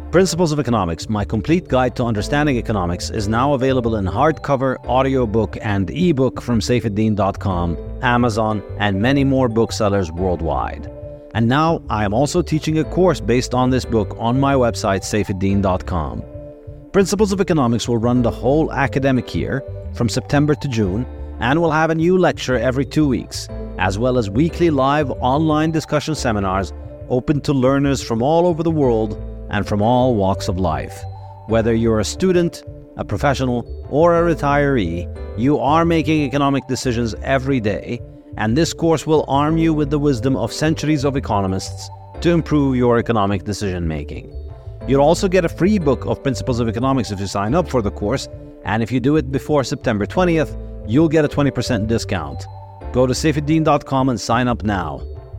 Principles of Economics, my complete guide to understanding economics, is now available in hardcover, audiobook, and ebook from Saifedean.com, Amazon, and many more booksellers worldwide. And now I am also teaching a course based on this book on my website, Saifedean.com. Principles of Economics will run the whole academic year, from September to June, and will have a new lecture every 2 weeks, as well as weekly live online discussion seminars open to learners from all over the world and from all walks of life. Whether you're a student, a professional, or a retiree, you are making economic decisions every day, and this course will arm you with the wisdom of centuries of economists to improve your economic decision-making. You'll also get a free book of Principles of Economics if you sign up for the course, and if you do it before September 20th, you'll get a 20% discount. Go to Saifedean.com and sign up now.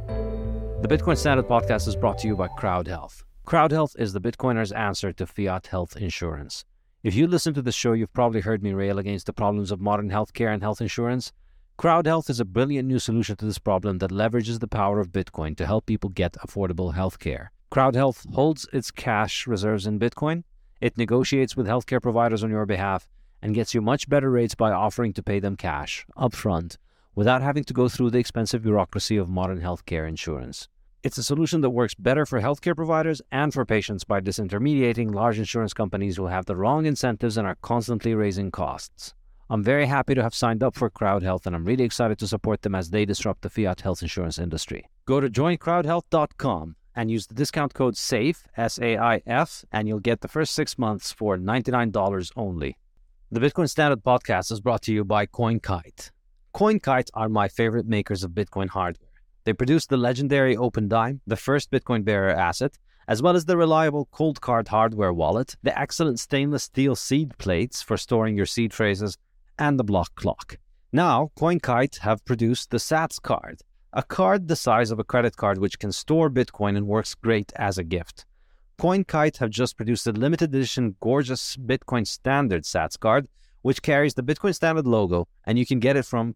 The Bitcoin Standard Podcast is brought to you by Crowd Health. Crowd Health is the Bitcoiner's answer to fiat health insurance. If you listen to the show, you've probably heard me rail against the problems of modern healthcare and health insurance. Crowd Health is a brilliant new solution to this problem that leverages the power of Bitcoin to help people get affordable healthcare. Crowd Health holds its cash reserves in Bitcoin. It negotiates with healthcare providers on your behalf and gets you much better rates by offering to pay them cash, upfront, without having to go through the expensive bureaucracy of modern healthcare insurance. It's a solution that works better for healthcare providers and for patients by disintermediating large insurance companies who have the wrong incentives and are constantly raising costs. I'm very happy to have signed up for Crowd Health, and I'm really excited to support them as they disrupt the fiat health insurance industry. Go to joincrowdhealth.com and use the discount code SAIF, S-A-I-F, and you'll get the first 6 months for $99 only. The Bitcoin Standard Podcast is brought to you by CoinKite. CoinKite are my favorite makers of Bitcoin hardware. They produce the legendary OpenDime, the first Bitcoin bearer asset, as well as the reliable Coldcard hardware wallet, the excellent stainless steel seed plates for storing your seed phrases, and the block clock. Now, CoinKite have produced the Sats card, a card the size of a credit card which can store Bitcoin and works great as a gift. CoinKite have just produced a limited edition gorgeous Bitcoin Standard Sats card, which carries the Bitcoin Standard logo, and you can get it from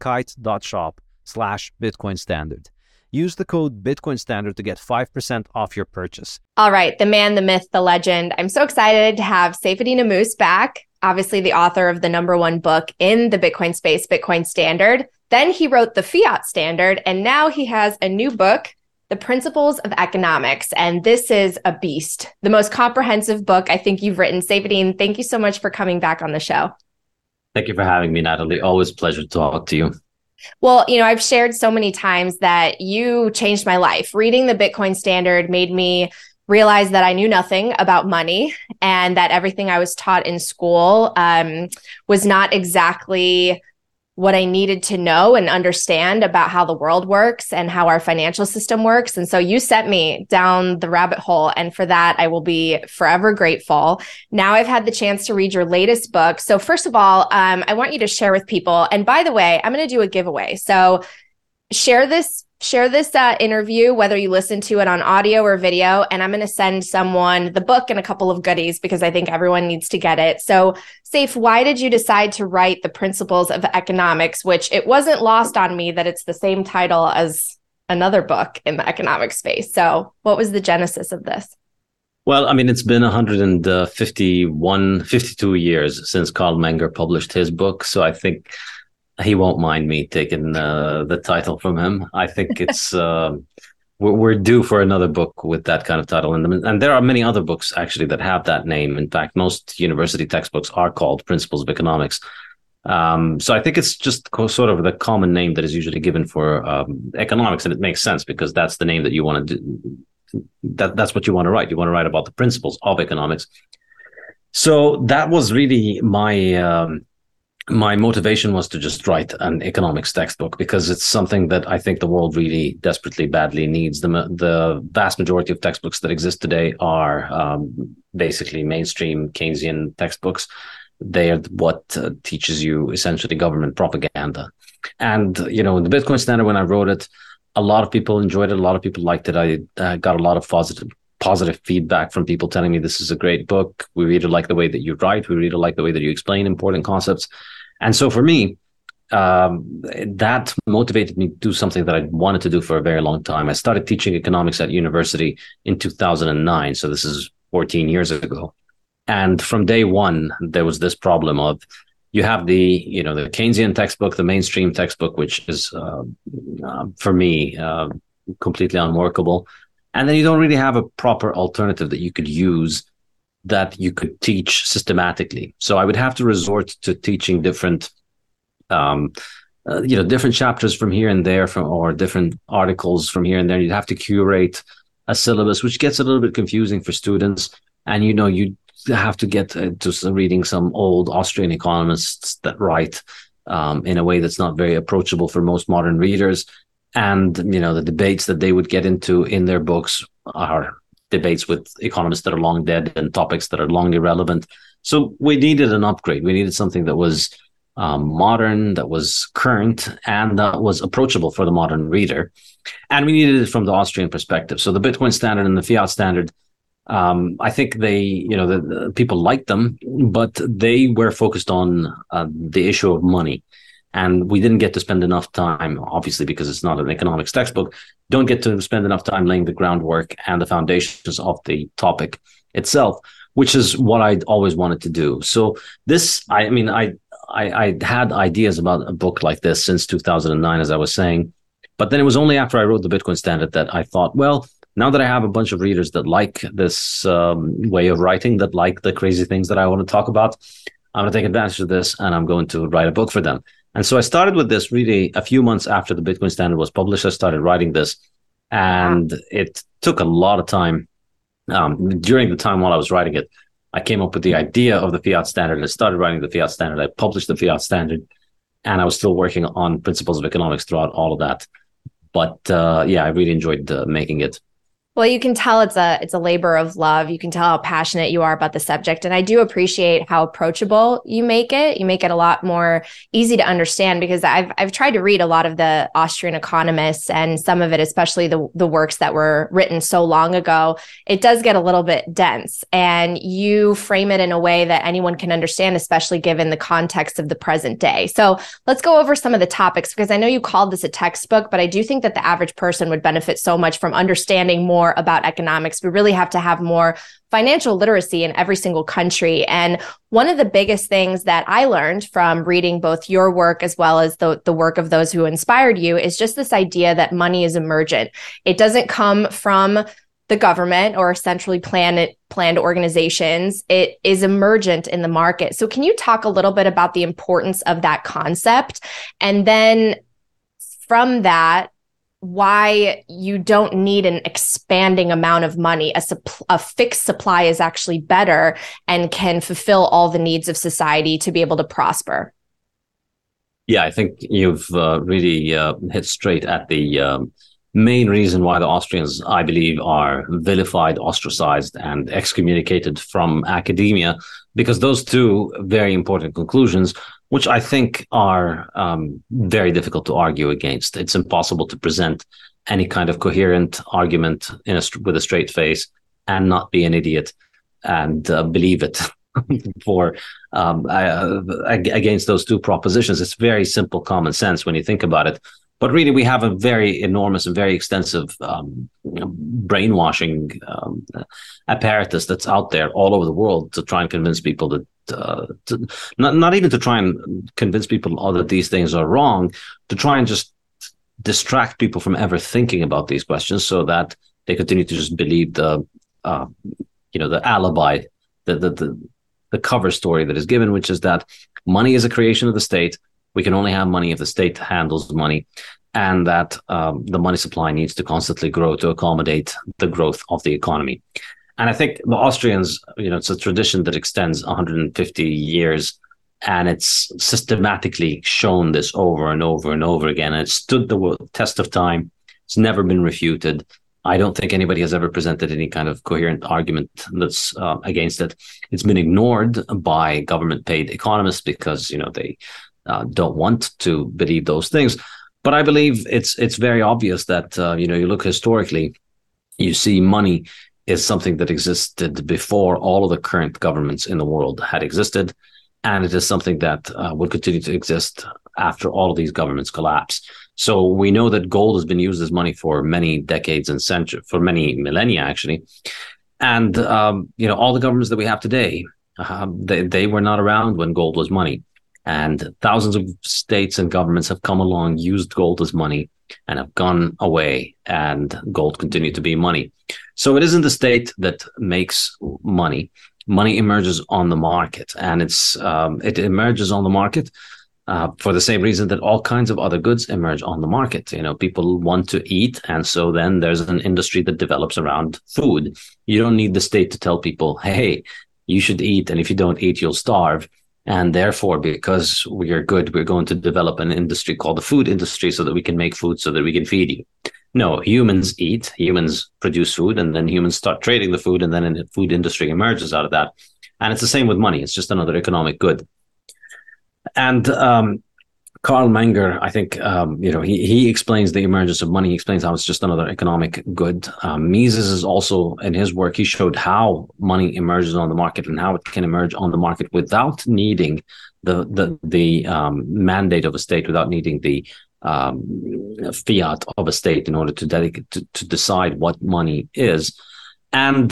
coinkite.shop/Bitcoin Standard. Use the code Bitcoin Standard to get 5% off your purchase. All right, the man, the myth, the legend. I'm so excited to have Saifedean Ammous back, obviously the author of the #1 book in the Bitcoin space, Bitcoin Standard. Then he wrote the Fiat Standard, and now he has a new book, The Principles of Economics. And this is a beast, the most comprehensive book I think you've written. Saifedean, thank you so much for coming back on the show. Thank you for having me, Natalie. Always a pleasure to talk to you. Well, I've shared so many times that you changed my life. Reading the Bitcoin Standard made me realize that I knew nothing about money and that everything I was taught in school was not exactly what I needed to know and understand about how the world works and how our financial system works. And so you sent me down the rabbit hole. And for that, I will be forever grateful. Now I've had the chance to read your latest book. So first of all, I want you to share with people. And by the way, I'm going to do a giveaway. So share this interview, whether you listen to it on audio or video, and I'm going to send someone the book and a couple of goodies because I think everyone needs to get it. So, Saif, why did you decide to write The Principles of Economics, which it wasn't lost on me that it's the same title as another book in the economic space? So what was the genesis of this? Well, it's been 52 years since Carl Menger published his book. So I think he won't mind me taking the title from him. I think it's we're due for another book with that kind of title. And there are many other books actually that have that name. In fact, most university textbooks are called Principles of Economics. So I think it's just sort of the common name that is usually given for economics. And it makes sense because that's the name that you want to do. That's what you want to write. You want to write about the principles of economics. So that was really my motivation was to just write an economics textbook because it's something that I think the world really desperately, badly needs. The vast majority of textbooks that exist today are basically mainstream Keynesian textbooks. They are what teaches you essentially government propaganda. And, in the Bitcoin Standard, when I wrote it, a lot of people enjoyed it. A lot of people liked it. I got a lot of positive feedback from people telling me this is a great book. We really like the way that you write. We really like the way that you explain important concepts. And so for me, that motivated me to do something that I wanted to do for a very long time. I started teaching economics at university in 2009. So this is 14 years ago. And from day one, there was this problem of you have the Keynesian textbook, the mainstream textbook, which is, for me, completely unworkable. And then you don't really have a proper alternative that you could use, that you could teach systematically. So I would have to resort to teaching different, different chapters from here and there, or different articles from here and there. You'd have to curate a syllabus, which gets a little bit confusing for students. And, you have to get to reading some old Austrian economists that write in a way that's not very approachable for most modern readers. And, the debates that they would get into in their books are debates with economists that are long dead and topics that are long irrelevant. So we needed an upgrade. We needed something that was modern, that was current, and that was approachable for the modern reader. And we needed it from the Austrian perspective. So the Bitcoin standard and the fiat standard, I think the people liked them, but they were focused on the issue of money. And we didn't get to spend enough time, obviously, because it's not an economics textbook, don't get to spend enough time laying the groundwork and the foundations of the topic itself, which is what I'd always wanted to do. So I had ideas about a book like this since 2009, as I was saying. But then it was only after I wrote the Bitcoin Standard that I thought, well, now that I have a bunch of readers that like this way of writing, that like the crazy things that I want to talk about, I'm going to take advantage of this and I'm going to write a book for them. And so I started with this really a few months after the Bitcoin Standard was published. I started writing this, and it took a lot of time. During the time while I was writing it, I came up with the idea of the fiat standard. I started writing the fiat standard. I published the fiat standard, and I was still working on principles of economics throughout all of that. But I really enjoyed making it. Well, you can tell it's a labor of love. You can tell how passionate you are about the subject. And I do appreciate how approachable you make it. You make it a lot more easy to understand, because I've tried to read a lot of the Austrian economists, and some of it, especially the works that were written so long ago, it does get a little bit dense. And you frame it in a way that anyone can understand, especially given the context of the present day. So let's go over some of the topics, because I know you called this a textbook, but I do think that the average person would benefit so much from understanding more about economics. We really have to have more financial literacy in every single country. And one of the biggest things that I learned from reading both your work as well as the work of those who inspired you is just this idea that money is emergent. It doesn't come from the government or centrally planned organizations. It is emergent in the market. So can you talk a little bit about the importance of that concept? And then from that, why you don't need an expanding amount of money. A fixed supply is actually better and can fulfill all the needs of society to be able to prosper. Yeah, I think you've really hit straight at the main reason why the Austrians, I believe, are vilified, ostracized, and excommunicated from academia, because those two very important conclusions, which I think are very difficult to argue against. It's impossible to present any kind of coherent argument with a straight face and not be an idiot and believe it against those two propositions. It's very simple common sense when you think about it. But really, we have a very enormous and very extensive brainwashing apparatus that's out there all over the world to try and convince people that, not even to try and convince people that these things are wrong, to try and just distract people from ever thinking about these questions, so that they continue to just believe the alibi, the cover story that is given, which is that money is a creation of the state. We can only have money if the state handles money, and that the money supply needs to constantly grow to accommodate the growth of the economy. And I think the Austrians, it's a tradition that extends 150 years, and it's systematically shown this over and over and over again. And it stood the test of time. It's never been refuted. I don't think anybody has ever presented any kind of coherent argument that's against it. It's been ignored by government-paid economists because, they don't want to believe those things. But I believe it's very obvious that, you look historically, you see money is something that existed before all of the current governments in the world had existed. And it is something that will continue to exist after all of these governments collapse. So we know that gold has been used as money for many decades and centuries, for many millennia, actually. And all the governments that we have today, they were not around when gold was money. And thousands of states and governments have come along, used gold as money, and have gone away, and gold continued to be money. So it isn't the state that makes money. Money emerges on the market, and it emerges on the market for the same reason that all kinds of other goods emerge on the market. People want to eat, and so then there's an industry that develops around food. You don't need the state to tell people, hey, you should eat, and if you don't eat, you'll starve. And therefore, because we are good, we're going to develop an industry called the food industry so that we can make food so that we can feed you. No, humans eat, humans produce food, and then humans start trading the food, and then the food industry emerges out of that. And it's the same with money. It's just another economic good. And Carl Menger, I think, he explains the emergence of money. He explains how it's just another economic good. Mises is also, in his work, he showed how money emerges on the market and how it can emerge on the market without needing the mandate of a state, without needing the fiat of a state in order to decide what money is. And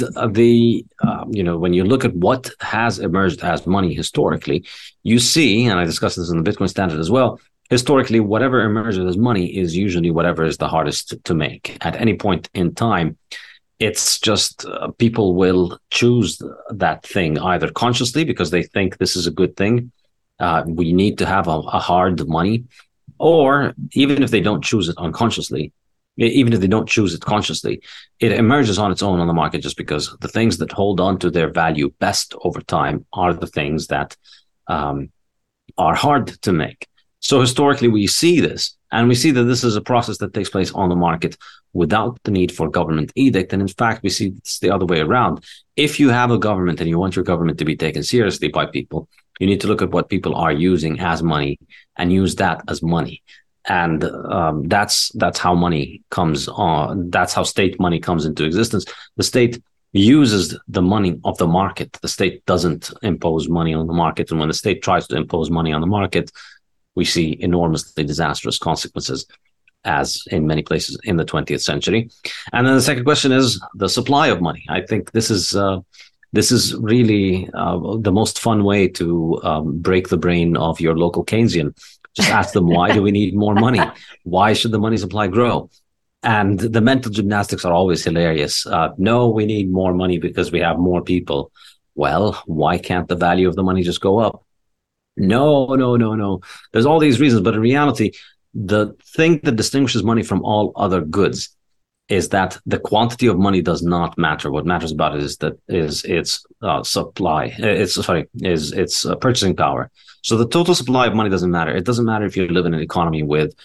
when you look at what has emerged as money historically, you see, and I discussed this in the Bitcoin Standard as well, historically, whatever emerges as money is usually whatever is the hardest to make. At any point in time, it's just people will choose that thing either consciously because they think this is a good thing. We need to have a hard money, or even if they don't choose it unconsciously, even if they don't choose it consciously, it emerges on its own on the market just because the things that hold on to their value best over time are the things that are hard to make. So historically, we see this, and we see that this is a process that takes place on the market without the need for government edict. And in fact, we see it's the other way around. If you have a government and you want your government to be taken seriously by people, you need to look at what people are using as money and use that as money. And that's how money comes on. That's how state money comes into existence. The state uses the money of the market. The state doesn't impose money on the market. And when the state tries to impose money on the market, we see enormously disastrous consequences, as in many places in the 20th century. And then the second question is the supply of money. I think this is really the most fun way to break the brain of your local Keynesian. Just ask them, why do we need more money? Why should the money supply grow? And the mental gymnastics are always hilarious. No, we need more money because we have more people. Well, why can't the value of the money just go up? No. There's all these reasons. But in reality, the thing that distinguishes money from all other goods is that the quantity of money does not matter. What matters about it is its supply. It's purchasing power. So the total supply of money doesn't matter. It doesn't matter if you live in an economy with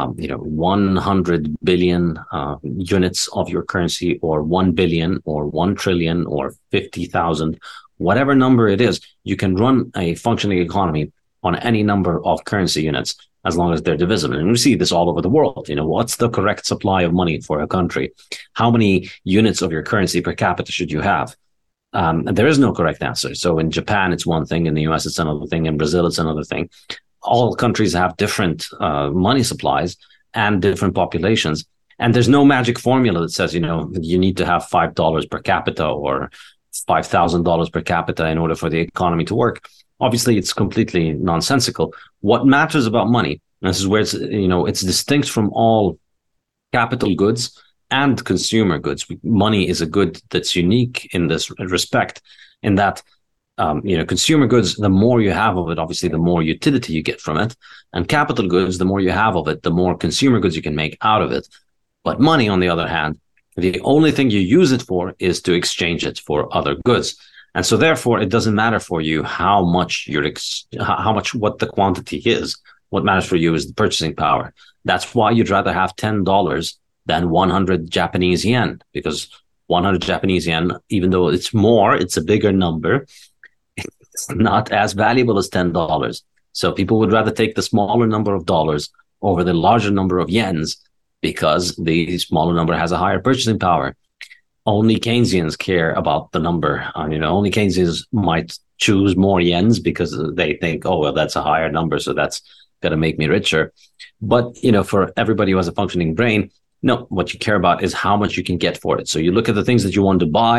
100 billion units of your currency, or 1 billion, or 1 trillion, or 50,000, whatever number it is. You can run a functioning economy on any number of currency units as long as they're divisible. And we see this all over the world. What's the correct supply of money for a country? How many units of your currency per capita should you have? And there is no correct answer. So in Japan, it's one thing. In the US, it's another thing. In Brazil, it's another thing. All countries have different money supplies and different populations. And there's no magic formula that says, you need to have $5 per capita or $5,000 per capita in order for the economy to work. Obviously, it's completely nonsensical. What matters about money, and this is where it's distinct from all capital goods and consumer goods. Money is a good that's unique in this respect, in that consumer goods, the more you have of it, obviously, the more utility you get from it. And capital goods, the more you have of it, the more consumer goods you can make out of it. But money, on the other hand, the only thing you use it for is to exchange it for other goods. And so therefore, it doesn't matter for you how much what the quantity is. What matters for you is the purchasing power. That's why you'd rather have $10 than 100 Japanese yen, because 100 Japanese yen, even though it's a bigger number, it's not as valuable as $10. So people would rather take the smaller number of dollars over the larger number of yens, because the smaller number has a higher purchasing power. Only Keynesians care about the number. Only Keynesians might choose more yens because they think, oh, well, that's a higher number, so that's going to make me richer. But, for everybody who has a functioning brain, no, what you care about is how much you can get for it. So you look at the things that you want to buy,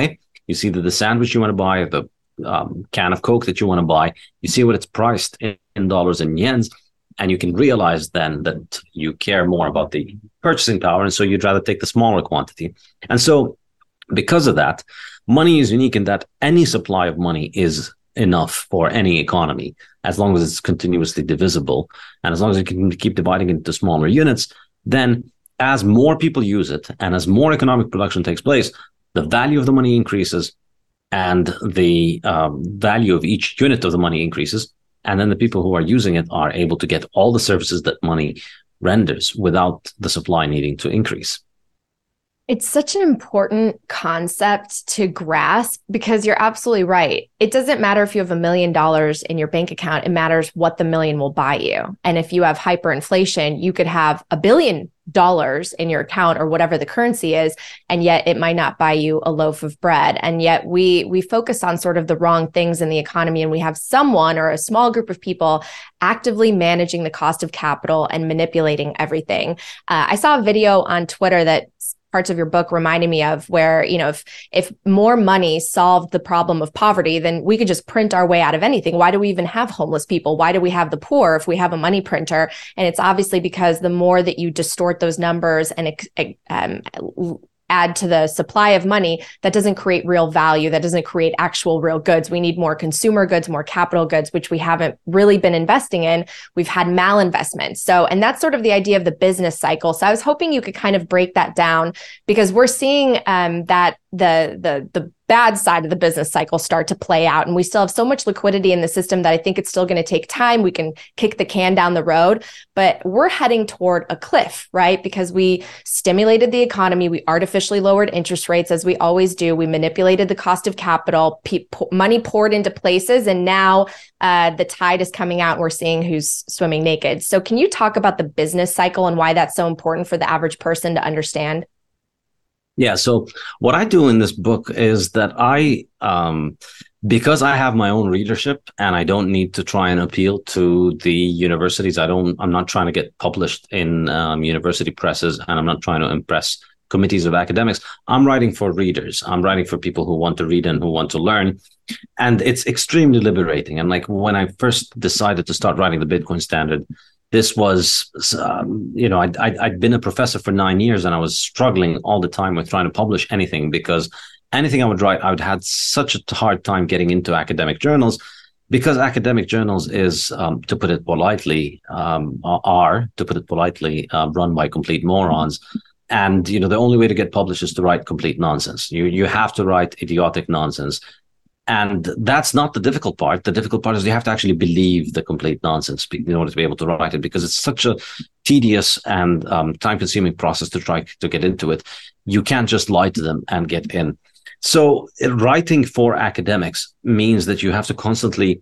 You see that the sandwich you want to buy, the can of Coke that you want to buy, you see what it's priced in dollars and yens, and you can realize then that you care more about the purchasing power, and so you'd rather take the smaller quantity. And so because of that, money is unique in that any supply of money is enough for any economy, as long as it's continuously divisible, and as long as you can keep dividing it into smaller units. Then as more people use it and as more economic production takes place, the value of the money increases, and the value of each unit of the money increases. And then the people who are using it are able to get all the services that money renders without the supply needing to increase. It's such an important concept to grasp, because you're absolutely right. It doesn't matter if you have $1 million in your bank account. It matters what the million will buy you. And if you have hyperinflation, you could have $1 billion in your account or whatever the currency is, and yet it might not buy you a loaf of bread. And yet we focus on sort of the wrong things in the economy, and we have someone or a small group of people actively managing the cost of capital and manipulating everything. I saw a video on Twitter that parts of your book reminded me of, where, if more money solved the problem of poverty, then we could just print our way out of anything. Why do we even have homeless people? Why do we have the poor if we have a money printer? And it's obviously because the more that you distort those numbers and add to the supply of money, that doesn't create real value. That doesn't create actual real goods. We need more consumer goods, more capital goods, which we haven't really been investing in. We've had malinvestment. And that's sort of the idea of the business cycle. So I was hoping you could kind of break that down, because we're seeing that the bad side of the business cycle start to play out. And we still have so much liquidity in the system that I think it's still going to take time. We can kick the can down the road, but we're heading toward a cliff, right? Because we stimulated the economy. We artificially lowered interest rates, as we always do. We manipulated the cost of capital. Money poured into places. And now the tide is coming out and we're seeing who's swimming naked. So can you talk about the business cycle and why that's so important for the average person to understand? Yeah. So what I do in this book is that because I have my own readership and I don't need to try and appeal to the universities. I'm not trying to get published in university presses, and I'm not trying to impress committees of academics. I'm writing for readers. I'm writing for people who want to read and who want to learn. And it's extremely liberating. And like when I first decided to start writing the Bitcoin Standard, this was, I'd been a professor for 9 years, and I was struggling all the time with trying to publish anything, because anything I would write, I would had such a hard time getting into academic journals, because academic journals is, to put it politely, run by complete morons. And, the only way to get published is to write complete nonsense. You have to write idiotic nonsense. And that's not the difficult part. The difficult part is you have to actually believe the complete nonsense in order to be able to write it, because it's such a tedious and time-consuming process to try to get into it. You can't just lie to them and get in. So writing for academics means that you have to constantly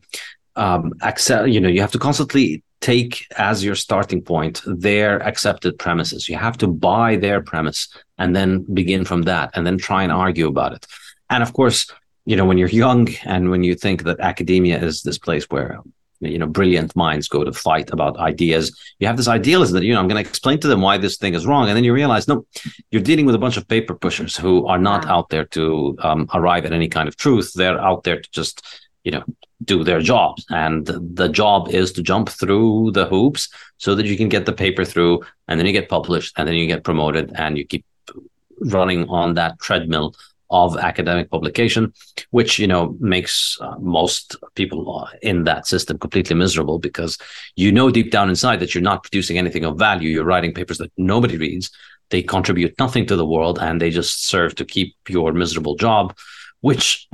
you have to constantly take as your starting point their accepted premises. You have to buy their premise and then begin from that, and then try and argue about it. And of course, when you're young and when you think that academia is this place where, brilliant minds go to fight about ideas, you have this idealism that, I'm going to explain to them why this thing is wrong. And then you realize, no, you're dealing with a bunch of paper pushers who are not out there to arrive at any kind of truth. They're out there to just, do their jobs. And the job is to jump through the hoops so that you can get the paper through, and then you get published, and then you get promoted, and you keep running on that treadmill of academic publication, which, makes most people in that system completely miserable, because deep down inside that you're not producing anything of value. You're writing papers that nobody reads. They contribute nothing to the world, and they just serve to keep your miserable job, which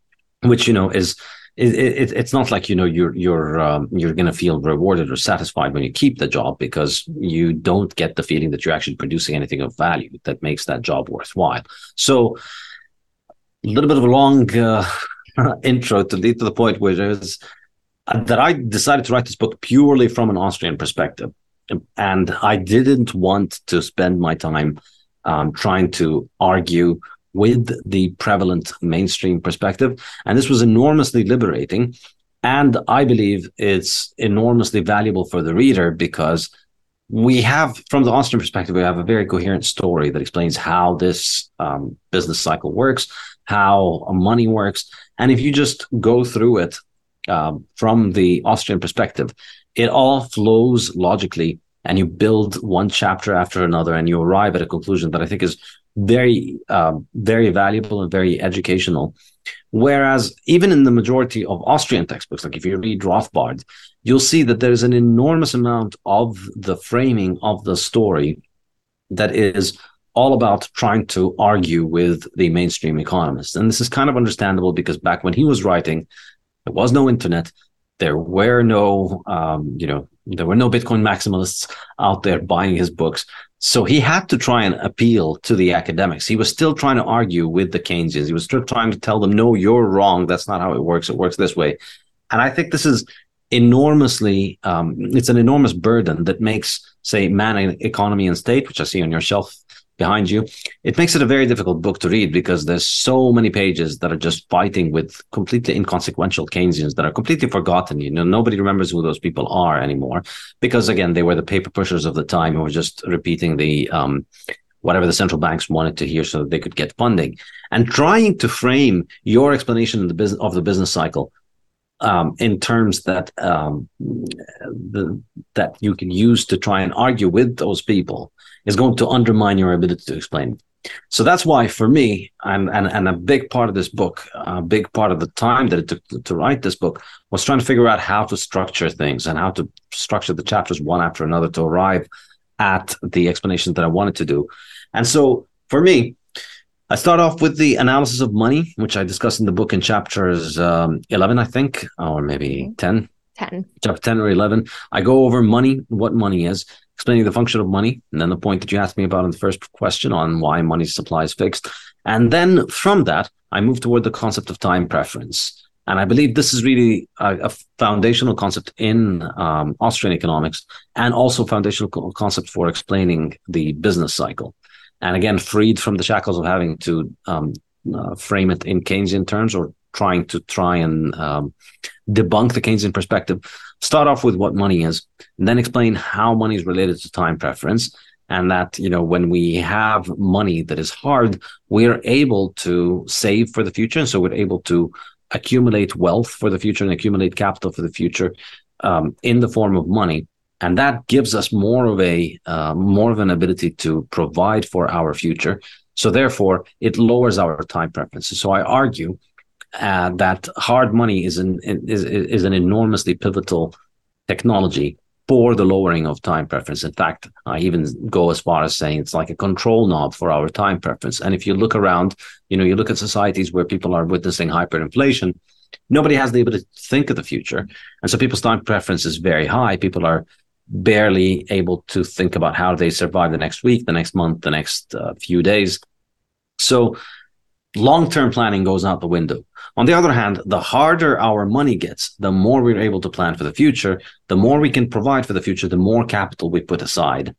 is it's not like you're going to feel rewarded or satisfied when you keep the job, because you don't get the feeling that you're actually producing anything of value that makes that job worthwhile. So a little bit of a long intro to lead to the point where that I decided to write this book purely from an Austrian perspective. And I didn't want to spend my time trying to argue with the prevalent mainstream perspective. And this was enormously liberating. And I believe it's enormously valuable for the reader, because we have, from the Austrian perspective, we have a very coherent story that explains how this business cycle works, how money works. And if you just go through it from the Austrian perspective, it all flows logically, and you build one chapter after another, and you arrive at a conclusion that I think is very, very valuable and very educational. Whereas even in the majority of Austrian textbooks, like if you read Rothbard, you'll see that there's an enormous amount of the framing of the story that is all about trying to argue with the mainstream economists. And this is kind of understandable because back when he was writing, there was no internet. There were no, there were no Bitcoin maximalists out there buying his books. So he had to try and appeal to the academics. He was still trying to argue with the Keynesians. He was still trying to tell them, no, you're wrong. That's not how it works. It works this way. And I think this is enormously, it's an enormous burden that makes, say, Man, Economy and State, which I see on your shelf behind you, it makes it a very difficult book to read because there's so many pages that are just fighting with completely inconsequential Keynesians that are completely forgotten. Nobody remembers who those people are anymore because, again, they were the paper pushers of the time who were just repeating the whatever the central banks wanted to hear so that they could get funding. And trying to frame your explanation of the business cycle in terms that that you can use to try and argue with those people is going to undermine your ability to explain. So that's why, for me, and a big part of this book, a big part of the time that it took to write this book was trying to figure out how to structure things and how to structure the chapters one after another to arrive at the explanations that I wanted to do. And so for me, I start off with the analysis of money, which I discuss in the book in chapters 11, I think, or maybe 10. 10. Chapter 10 or 11. I go over money, what money is, explaining the function of money, and then the point that you asked me about in the first question on why money supply is fixed. And then from that, I move toward the concept of time preference. And I believe this is really a foundational concept in Austrian economics, and also foundational concept for explaining the business cycle. And again, freed from the shackles of having to frame it in Keynesian terms or try and debunk the Keynesian perspective. Start off with what money is, and then explain how money is related to time preference. And that, when we have money that is hard, we're able to save for the future. And so we're able to accumulate wealth for the future and accumulate capital for the future in the form of money. And that gives us more of an ability to provide for our future. So therefore, it lowers our time preferences. So I argue that hard money is an enormously pivotal technology for the lowering of time preference. In fact, I even go as far as saying it's like a control knob for our time preference. And if you look around, you look at societies where people are witnessing hyperinflation, nobody has the ability to think of the future. And so people's time preference is very high. People are barely able to think about how they survive the next week, the next month, the next few days. So long-term planning goes out the window. On the other hand, the harder our money gets, the more we're able to plan for the future, the more we can provide for the future, the more capital we put aside.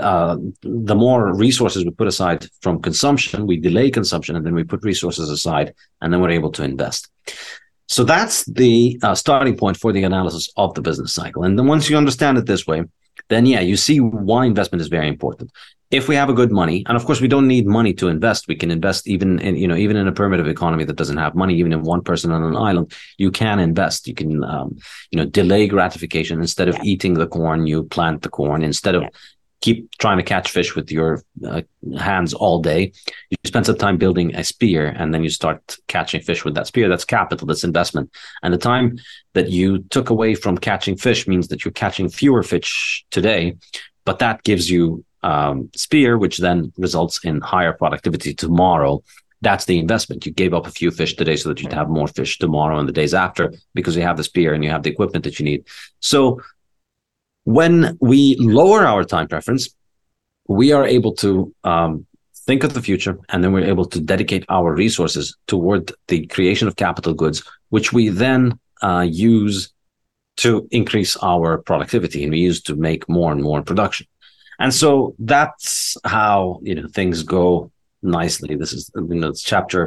The more resources we put aside from consumption, we delay consumption, and then we put resources aside, and then we're able to invest. So that's the starting point for the analysis of the business cycle. And then once you understand it this way, then you see why investment is very important. If we have a good money, and of course we don't need money to invest, we can invest even in a primitive economy that doesn't have money, even in one person on an island, you can invest. You can delay gratification. Instead of eating the corn, you plant the corn. Instead of keep trying to catch fish with your hands all day, you spend some time building a spear, and then you start catching fish with that spear. That's capital, that's investment. And the time that you took away from catching fish means that you're catching fewer fish today, but that gives you spear, which then results in higher productivity tomorrow. That's the investment. You gave up a few fish today so that you'd have more fish tomorrow and the days after, because you have the spear and you have the equipment that you need. So when we lower our time preference, we are able to think of the future, and then we're able to dedicate our resources toward the creation of capital goods, which we then use to increase our productivity, and we use to make more and more production. And so that's how things go nicely. This is it's chapter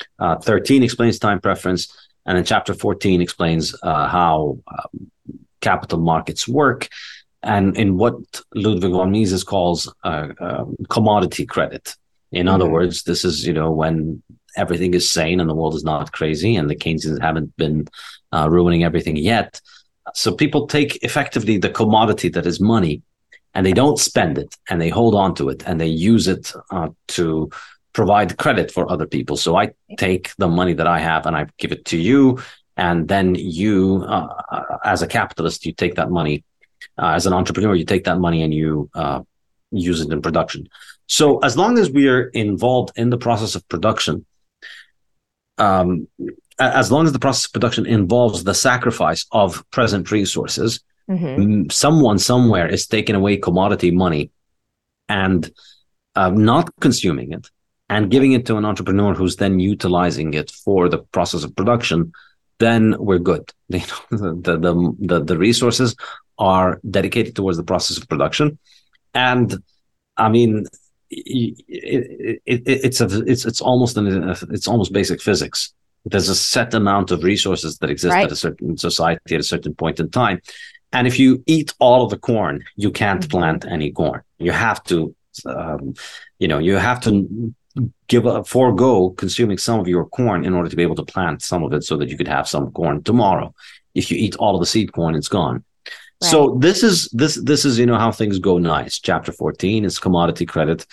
13 explains time preference, and then chapter 14 explains how capital markets work. and in what Ludwig von Mises calls commodity credit. In other words, this is, when everything is sane and the world is not crazy and the Keynesians haven't been ruining everything yet. So people take effectively the commodity that is money, and they don't spend it, and they hold on to it, and they use it to provide credit for other people. So I take the money that I have and I give it to you, and then you, as a capitalist, you take that money. As an entrepreneur, you take that money and you use it in production. So as long as we are involved in the process of production, as long as the process of production involves the sacrifice of present resources, someone somewhere is taking away commodity money and not consuming it and giving it to an entrepreneur who's then utilizing it for the process of production, then we're good. The resources are dedicated towards the process of production. And I mean, it's almost basic physics. There's a set amount of resources that exist at a certain society at a certain point in time. And if you eat all of the corn, you can't plant any corn. You have to, forego consuming some of your corn in order to be able to plant some of it so that you could have some corn tomorrow. If you eat all of the seed corn, it's gone. Right. So this is how things go nice. Chapter 14 is commodity credit.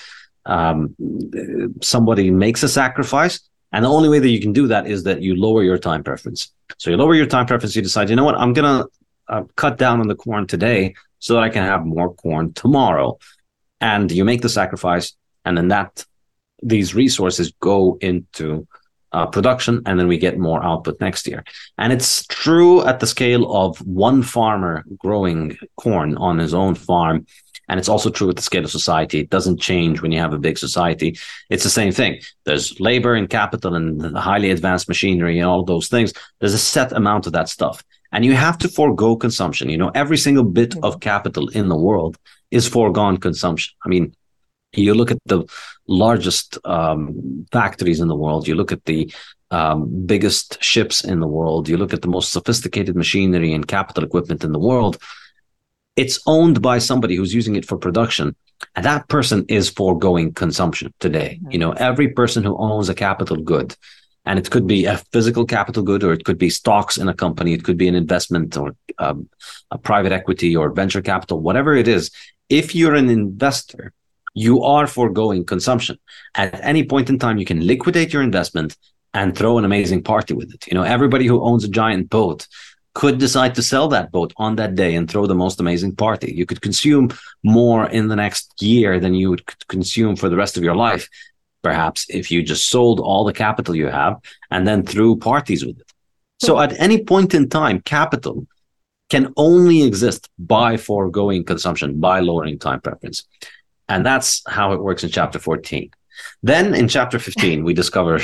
Somebody makes a sacrifice, and the only way that you can do that is that you lower your time preference. So you lower your time preference, you decide, I'm going to cut down on the corn today so that I can have more corn tomorrow. And you make the sacrifice, and then these resources go into production, and then we get more output next year. And it's true at the scale of one farmer growing corn on his own farm. And it's also true at the scale of society. It doesn't change when you have a big society. It's the same thing. There's labor and capital and highly advanced machinery and all those things. There's a set amount of that stuff. And you have to forego consumption. Every single bit of capital in the world is foregone consumption. I mean, you look at the largest factories in the world, you look at the biggest ships in the world, you look at the most sophisticated machinery and capital equipment in the world, it's owned by somebody who's using it for production. And that person is foregoing consumption today. Every person who owns a capital good, and it could be a physical capital good, or it could be stocks in a company, it could be an investment or a private equity or venture capital, whatever it is. If you're an investor, you are foregoing consumption. At any point in time, you can liquidate your investment and throw an amazing party with it. Everybody who owns a giant boat could decide to sell that boat on that day and throw the most amazing party. You could consume more in the next year than you would consume for the rest of your life, perhaps, if you just sold all the capital you have and then threw parties with it. So at any point in time, capital can only exist by foregoing consumption, by lowering time preference. And that's how it works in chapter 14. Then in chapter 15, we discover,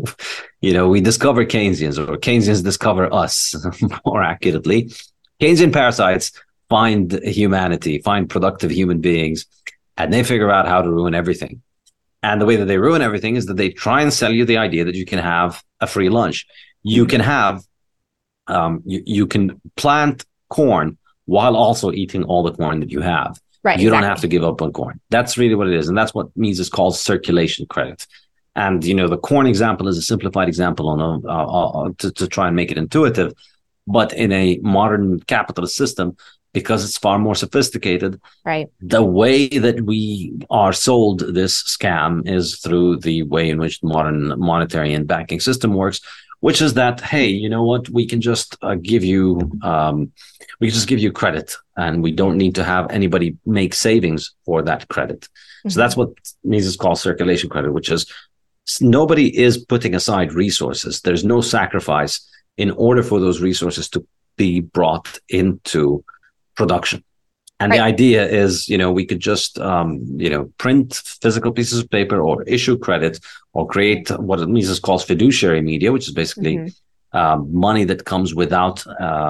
Keynesians, or Keynesians discover us, more accurately. Keynesian parasites find humanity, find productive human beings, and they figure out how to ruin everything. And the way that they ruin everything is that they try and sell you the idea that you can have a free lunch. You can have, you can plant corn while also eating all the corn that you have. Right, you don't have to give up on corn. That's really what it is. And that's what Mises calls circulation credit. And, the corn example is a simplified example to try and make it intuitive. But in a modern capitalist system, because it's far more sophisticated, right, the way that we are sold this scam is through the way in which the modern monetary and banking system works, which is that, hey, you know what, we can just give you credit, and we don't need to have anybody make savings for that credit. Mm-hmm. So that's what Mises calls circulation credit, which is nobody is putting aside resources. There's no sacrifice in order for those resources to be brought into production. And the idea is, we could just, print physical pieces of paper or issue credit or create what Mises calls fiduciary media, which is basically money that comes without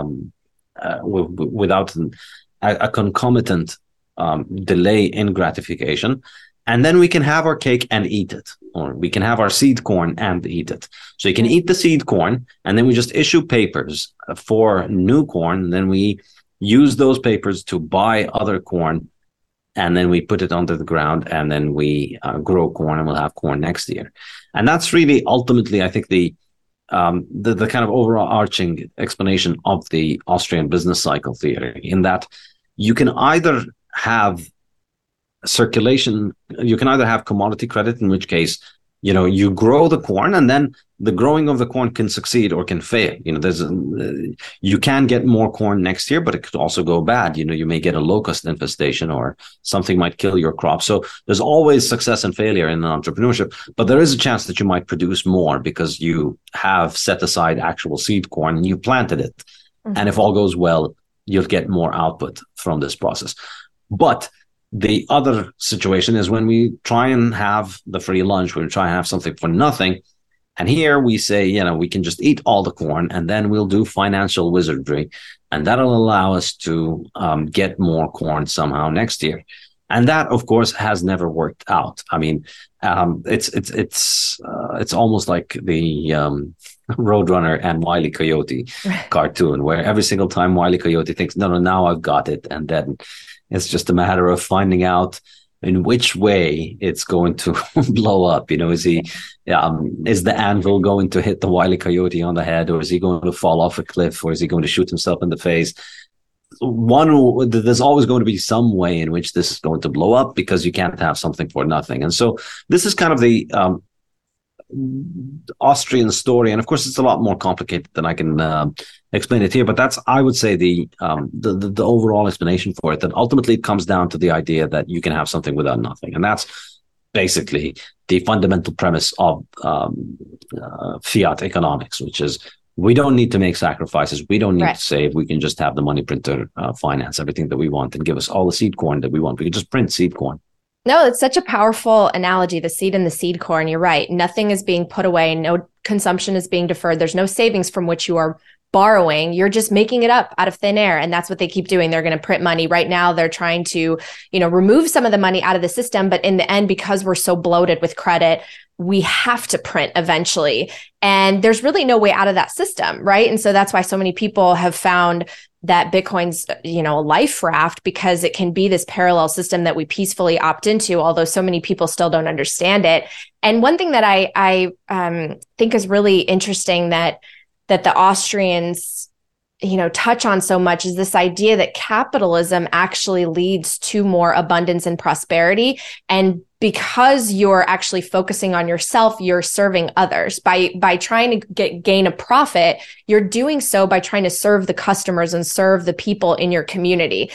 a concomitant delay in gratification. And then we can have our cake and eat it, or we can have our seed corn and eat it. So you can eat the seed corn, and then we just issue papers for new corn. And then we use those papers to buy other corn, and then we put it under the ground, and then we grow corn, and we'll have corn next year. And that's really ultimately, I think, the kind of overarching explanation of the Austrian business cycle theory, in that you can either have circulation, you can either have commodity credit, in which case, you grow the corn, and then the growing of the corn can succeed or can fail. You can get more corn next year, but it could also go bad. You may get a locust infestation, or something might kill your crop. So there's always success and failure in entrepreneurship, but there is a chance that you might produce more because you have set aside actual seed corn and you planted it. Mm-hmm. And if all goes well, you'll get more output from this process. But the other situation is when we try and have the free lunch, when we try and have something for nothing. And here we say, we can just eat all the corn, and then we'll do financial wizardry, and that'll allow us to get more corn somehow next year. And that, of course, has never worked out. I mean, it's almost like the Roadrunner and Wile E. Coyote cartoon, where every single time Wile E. Coyote thinks, no, now I've got it, and then it's just a matter of finding out in which way it's going to blow up. Is the anvil going to hit the Wile E. Coyote on the head, or is he going to fall off a cliff, or is he going to shoot himself in the face? There's always going to be some way in which this is going to blow up, because you can't have something for nothing. And so this is kind of the Austrian story, and of course it's a lot more complicated than I can explain it here, but that's, I would say, the overall explanation for it, that ultimately it comes down to the idea that you can have something without nothing. And that's basically the fundamental premise of fiat economics, which is, we don't need to make sacrifices, we don't need to save, we can just have the money printer finance everything that we want and give us all the seed corn that we want. We can just print seed corn. No, it's such a powerful analogy, the seed and the seed corn. You're right. Nothing is being put away. No consumption is being deferred. There's no savings from which you are borrowing. You're just making it up out of thin air. And that's what they keep doing. They're going to print money. Right now, they're trying to, remove some of the money out of the system. But in the end, because we're so bloated with credit, we have to print eventually. And there's really no way out of that system, right? And so that's why so many people have found that Bitcoin's, a life raft, because it can be this parallel system that we peacefully opt into, although so many people still don't understand it. And one thing that I think is really interesting that the Austrians, touch on so much is this idea that capitalism actually leads to more abundance and prosperity. And because you're actually focusing on yourself, you're serving others. By trying to gain a profit, you're doing so by trying to serve the customers and serve the people in your community.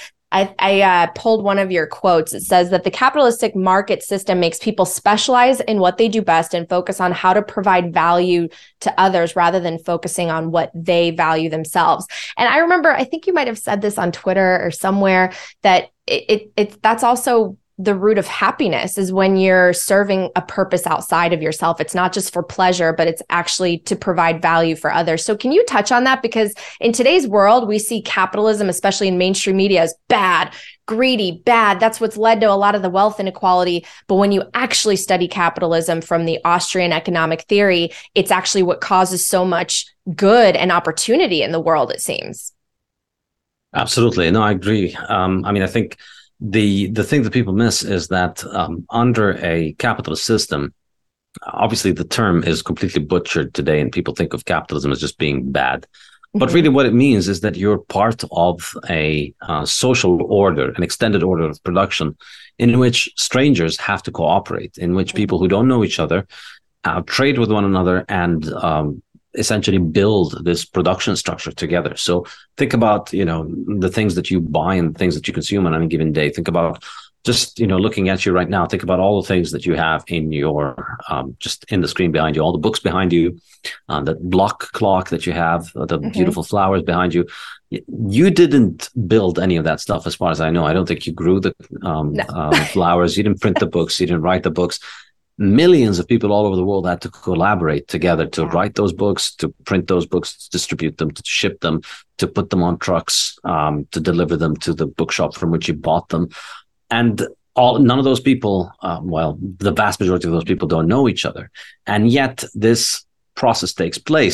I pulled one of your quotes. It says that the capitalistic market system makes people specialize in what they do best and focus on how to provide value to others rather than focusing on what they value themselves. And I remember, I think you might have said this on Twitter or somewhere, that that's also the root of happiness, is when you're serving a purpose outside of yourself. It's not just for pleasure, but it's actually to provide value for others. So can you touch on that? Because in today's world, we see capitalism, especially in mainstream media, as bad, greedy, bad. That's what's led to a lot of the wealth inequality. But when you actually study capitalism from the Austrian economic theory, it's actually what causes so much good and opportunity in the world, it seems. Absolutely. No, I agree. I think the thing that people miss is that under a capitalist system, obviously the term is completely butchered today, and people think of capitalism as just being bad. But really what it means is that you're part of a social order, an extended order of production, in which strangers have to cooperate, in which people who don't know each other trade with one another and essentially build this production structure together. So think about, the things that you buy and things that you consume on any given day. Think about just, looking at you right now, think about all the things that you have in your, just in the screen behind you, all the books behind you, that block clock that you have, the beautiful flowers behind you. You didn't build any of that stuff, as far as I know. I don't think you grew the flowers. You didn't print the books. You didn't write the books. Millions of people all over the world had to collaborate together to write those books, to print those books, to distribute them, to ship them, to put them on trucks, to deliver them to the bookshop from which you bought them. And none of those people, the vast majority of those people don't know each other. And yet this process takes place.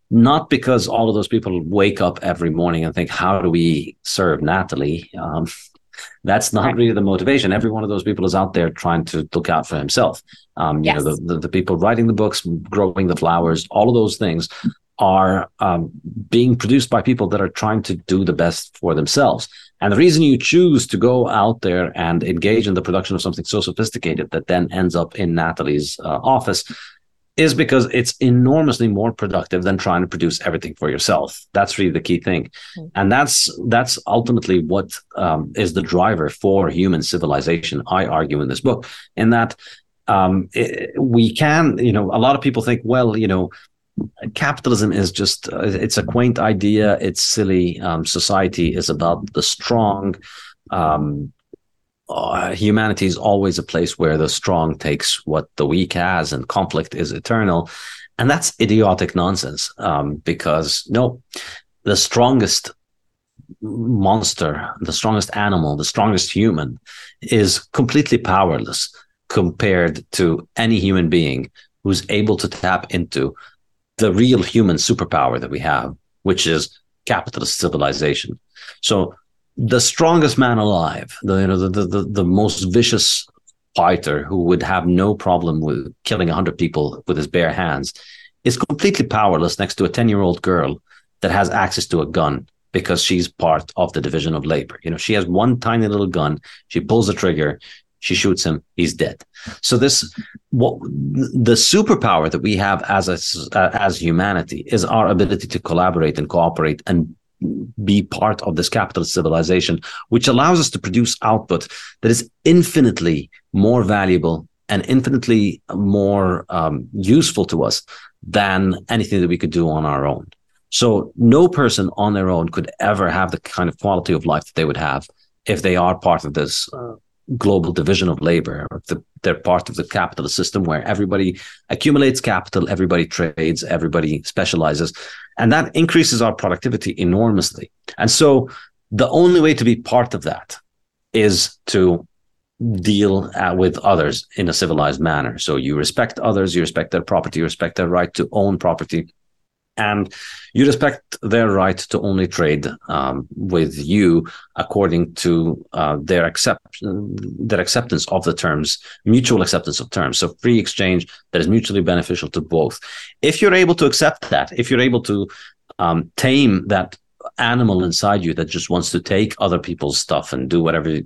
not because all of those people wake up every morning and think, how do we serve Natalie? That's not really the motivation. Every one of those people is out there trying to look out for himself. Yes. The people writing the books, growing the flowers, all of those things are being produced by people that are trying to do the best for themselves. And the reason you choose to go out there and engage in the production of something so sophisticated that then ends up in Natalie's office is because it's enormously more productive than trying to produce everything for yourself. That's really the key thing. And that's ultimately what is the driver for human civilization, I argue in this book, in that we can, a lot of people think, well, capitalism is just, it's a quaint idea. It's silly. Society is about the strong. Humanity is always a place where the strong takes what the weak has, and conflict is eternal. And that's idiotic nonsense, because no, the strongest monster, the strongest animal, the strongest human is completely powerless compared to any human being who's able to tap into the real human superpower that we have, which is capitalist civilization. So the strongest man alive, the most vicious fighter who would have no problem with killing 100 people with his bare hands, is completely powerless next to a 10-year-old girl that has access to a gun because she's part of the division of labor. She has one tiny little gun. She pulls the trigger. She shoots him. He's dead. So the superpower that we have as humanity is our ability to collaborate and cooperate and be part of this capitalist civilization, which allows us to produce output that is infinitely more valuable and infinitely more useful to us than anything that we could do on our own. So no person on their own could ever have the kind of quality of life that they would have if they are part of this global division of labor. They're part of the capitalist system where everybody accumulates capital, everybody trades, everybody specializes, and that increases our productivity enormously. And so the only way to be part of that is to deal with others in a civilized manner. So you respect others, you respect their property, you respect their right to own property, and you respect their right to only trade with you according to their acceptance of the terms, mutual acceptance of terms. So free exchange that is mutually beneficial to both. If you're able to accept that, if you're able to tame that animal inside you that just wants to take other people's stuff and do whatever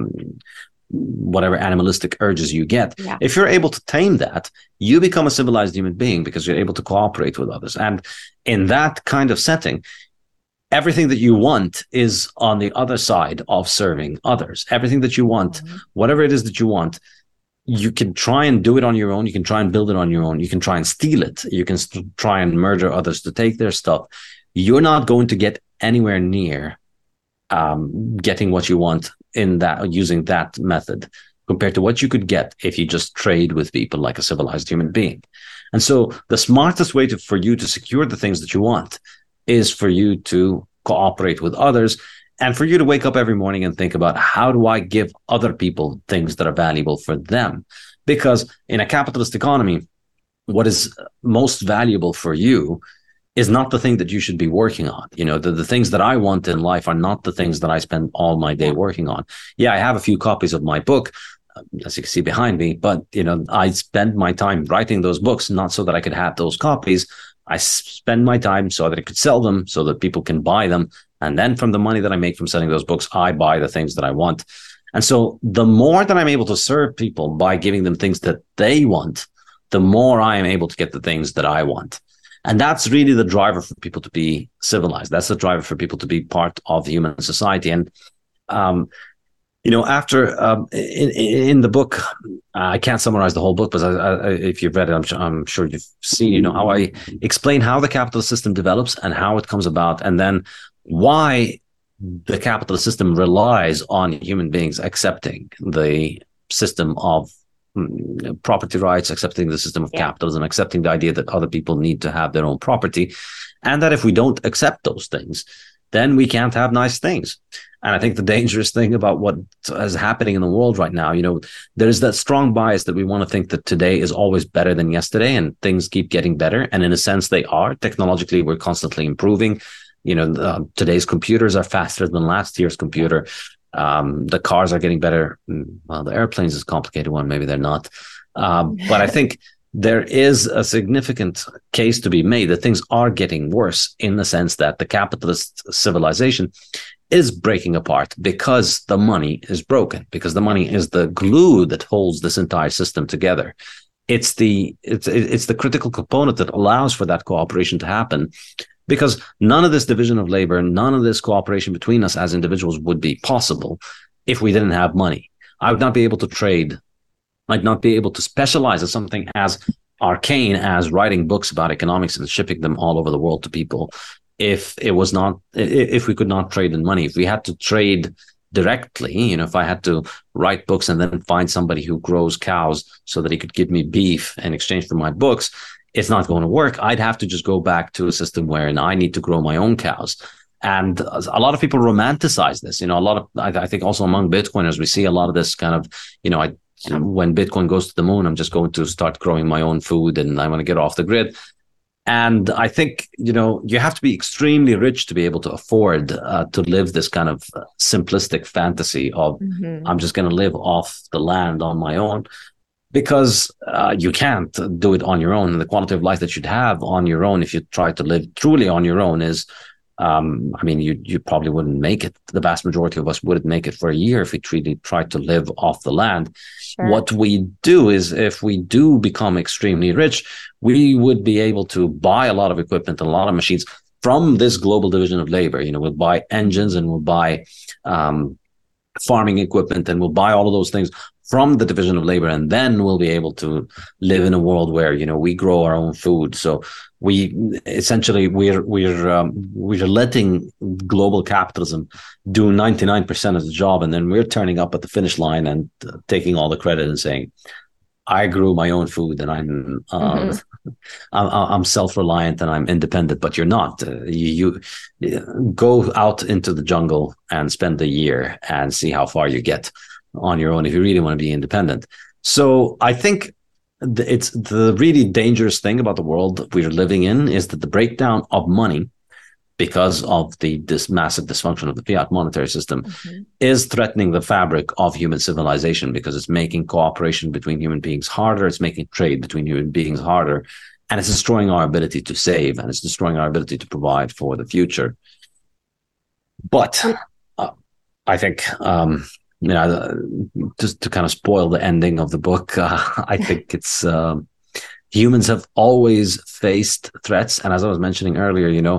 animalistic urges you get. Yeah. If you're able to tame that, you become a civilized human being because you're able to cooperate with others. And in that kind of setting, everything that you want is on the other side of serving others. Everything that you want, whatever it is that you want, you can try and do it on your own. You can try and build it on your own. You can try and steal it. You can try and murder others to take their stuff. You're not going to get anywhere near getting what you want in that, using that method, compared to what you could get if you just trade with people like a civilized human being. And so the smartest way for you to secure the things that you want is for you to cooperate with others, and for you to wake up every morning and think about, how do I give other people things that are valuable for them? Because in a capitalist economy, what is most valuable for you is not the thing that you should be working on. The things that I want in life are not the things that I spend all my day working on. Yeah, I have a few copies of my book, as you can see behind me, but, I spend my time writing those books, not so that I could have those copies. I spend my time so that I could sell them, so that people can buy them. And then from the money that I make from selling those books, I buy the things that I want. And so the more that I'm able to serve people by giving them things that they want, the more I am able to get the things that I want. And that's really the driver for people to be civilized. That's the driver for people to be part of human society. And, after in the book, I can't summarize the whole book, but if you've read it, I'm sure you've seen, how I explain how the capitalist system develops and how it comes about, and then why the capitalist system relies on human beings accepting the system of property rights, accepting the system of capitalism, accepting the idea that other people need to have their own property, and that if we don't accept those things, then we can't have nice things. And I think the dangerous thing about what is happening in the world right now, there's that strong bias that we want to think that today is always better than yesterday and things keep getting better. And in a sense, they are. Technologically, we're constantly improving. Today's computers are faster than last year's computer. The cars are getting better. Well, the airplanes is a complicated one. Maybe they're not. But I think there is a significant case to be made that things are getting worse in the sense that the capitalist civilization is breaking apart because the money is broken, because the money is the glue that holds this entire system together. It's the critical component that allows for that cooperation to happen, because none of this division of labor, none of this cooperation between us as individuals would be possible if we didn't have money. I would not be able to trade. I'd not be able to specialize in something as arcane as writing books about economics and shipping them all over the world to people if we could not trade in money. If we had to trade directly, if I had to write books and then find somebody who grows cows so that he could give me beef in exchange for my books, it's not going to work. I'd have to just go back to a system wherein I need to grow my own cows. And a lot of people romanticize this. I think also among Bitcoiners, we see a lot of this kind of, when Bitcoin goes to the moon, I'm just going to start growing my own food and I want to get off the grid. And I think, you have to be extremely rich to be able to afford to live this kind of simplistic fantasy of I'm just going to live off the land on my own, because you can't do it on your own. And the quality of life that you'd have on your own, if you try to live truly on your own, is you probably wouldn't make it. The vast majority of us wouldn't make it for a year if we tried to live off the land. Sure. What we do is, if we do become extremely rich, we would be able to buy a lot of equipment and a lot of machines from this global division of labor. We'll buy engines and we'll buy farming equipment and we'll buy all of those things from the division of labor, and then we'll be able to live in a world where we grow our own food. So we're letting global capitalism do 99% of the job, and then we're turning up at the finish line and taking all the credit and saying, I grew my own food and I'm self-reliant and I'm independent. But you're not. You go out into the jungle and spend a year and see how far you get on your own if you really want to be independent. So I think it's the really dangerous thing about the world we're living in is that the breakdown of money, because of this massive dysfunction of the fiat monetary system, is threatening the fabric of human civilization, because it's making cooperation between human beings harder. It's making trade between human beings harder, and it's destroying our ability to save, and it's destroying our ability to provide for the future. But I think, just to kind of spoil the ending of the book, I think it's humans have always faced threats. And as I was mentioning earlier,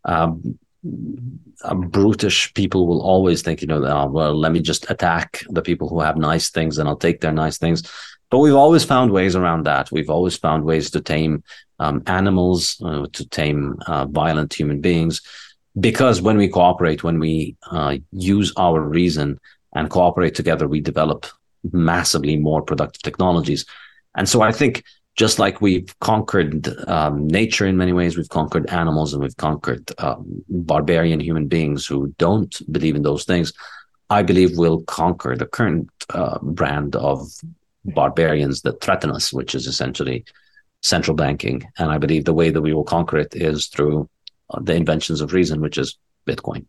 brutish people will always think, well, let me just attack the people who have nice things and I'll take their nice things. But we've always found ways around that. We've always found ways to tame animals, to tame violent human beings, because when we cooperate, when we use our reason and cooperate together, we develop massively more productive technologies. And so I think, just like we've conquered nature in many ways, we've conquered animals, and we've conquered barbarian human beings who don't believe in those things, I believe we'll conquer the current brand of barbarians that threaten us, which is essentially central banking. And I believe the way that we will conquer it is through the inventions of reason, which is Bitcoin.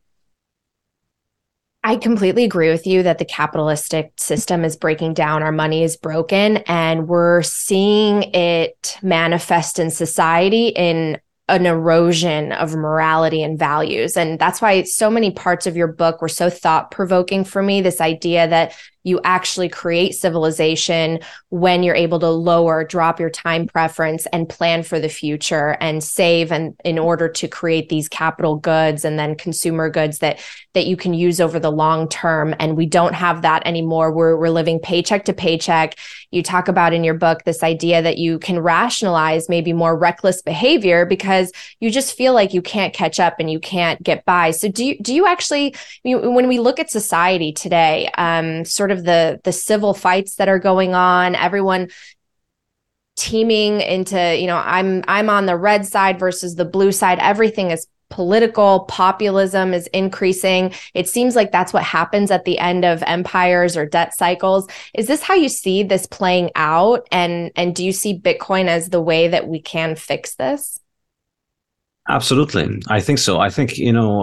I completely agree with you that the capitalistic system is breaking down. Our money is broken, and we're seeing it manifest in society in an erosion of morality and values. And that's why so many parts of your book were so thought-provoking for me. This idea that you actually create civilization when you're able to drop your time preference and plan for the future and save, and in order to create these capital goods and then consumer goods that you can use over the long term. And we don't have that anymore. We're living paycheck to paycheck. You talk about in your book this idea that you can rationalize maybe more reckless behavior because you just feel like you can't catch up and you can't get by. So do you actually, when we look at society today, sort of the civil fights that are going on, everyone teaming into, I'm on the red side versus the blue side, everything is political populism is increasing. It seems like that's what happens at the end of empires or debt cycles. Is this how you see this playing out? And do you see Bitcoin as the way that we can fix this? Absolutely. I think so. I think,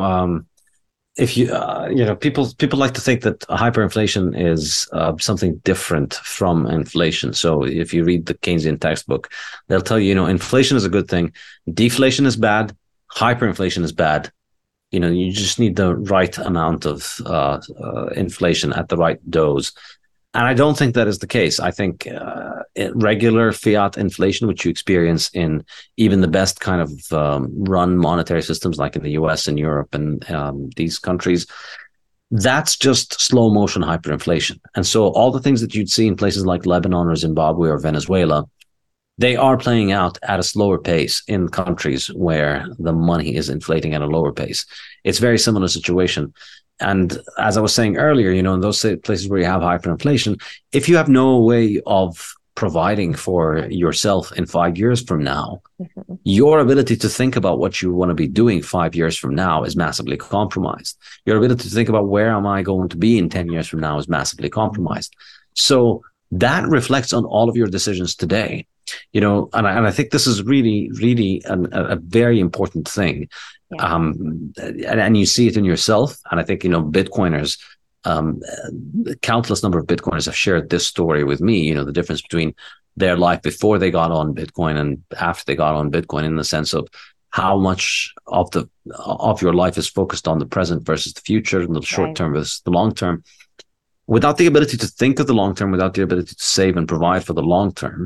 if people like to think that hyperinflation is something different from inflation. So if you read the Keynesian textbook, they'll tell you, inflation is a good thing. Deflation is bad. Hyperinflation is bad. You just need the right amount of inflation at the right dose. And I don't think that is the case. I think regular fiat inflation, which you experience in even the best kind of run monetary systems like in the US and Europe and these countries, that's just slow motion hyperinflation. And so all the things that you'd see in places like Lebanon or Zimbabwe or Venezuela, they are playing out at a slower pace in countries where the money is inflating at a lower pace. It's a very similar situation. And as I was saying earlier, in those places where you have hyperinflation, if you have no way of providing for yourself in 5 years from now, your ability to think about what you want to be doing 5 years from now is massively compromised. Your ability to think about where am I going to be in 10 years from now is massively compromised. So that reflects on all of your decisions today. And I think this is really, really a very important thing. Yeah. And you see it in yourself. And I think, Bitcoiners, countless number of Bitcoiners have shared this story with me, the difference between their life before they got on Bitcoin and after they got on Bitcoin, in the sense of how much of your life is focused on the present versus the future, and the short term versus the long term. Without the ability to think of the long term, without the ability to save and provide for the long term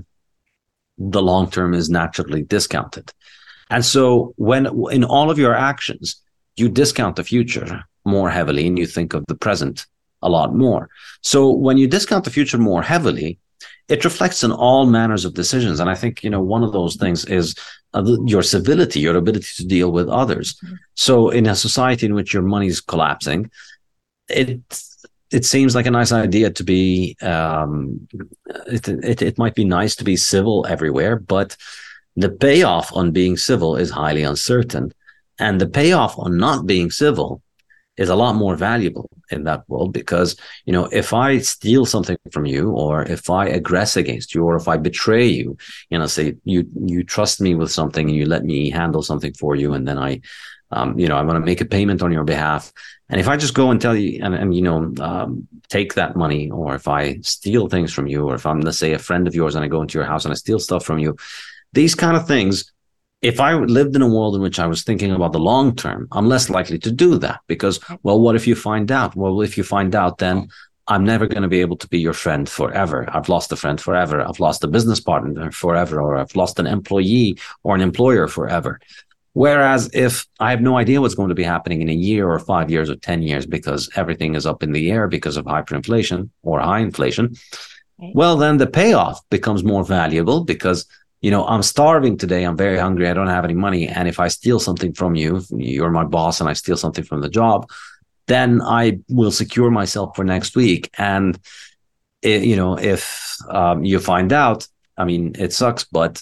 is naturally discounted. And so when in all of your actions, you discount the future more heavily and you think of the present a lot more. So when you discount the future more heavily, it reflects in all manners of decisions. And I think, one of those things is your civility, your ability to deal with others. Mm-hmm. So in a society in which your money is collapsing, it seems like a nice idea to be, it might be nice to be civil everywhere, but the payoff on being civil is highly uncertain. And the payoff on not being civil is a lot more valuable in that world, because, if I steal something from you, or if I aggress against you, or if I betray you, say you trust me with something and you let me handle something for you, and then I want to make a payment on your behalf. And if I just go and tell you and take that money, or if I steal things from you, or if I'm, let's say, a friend of yours and I go into your house and I steal stuff from you, these kind of things, if I lived in a world in which I was thinking about the long term, I'm less likely to do that, because, well, what if you find out? Well, if you find out, then I'm never going to be able to be your friend forever. I've lost a friend forever. I've lost a business partner forever, or I've lost an employee or an employer forever. Whereas if I have no idea what's going to be happening in a year or 5 years or 10 years, because everything is up in the air because of hyperinflation or high inflation, well, then the payoff becomes more valuable, because, I'm starving today. I'm very hungry. I don't have any money. And if I steal something from you, you're my boss, and I steal something from the job, then I will secure myself for next week. And, if you find out, it sucks, but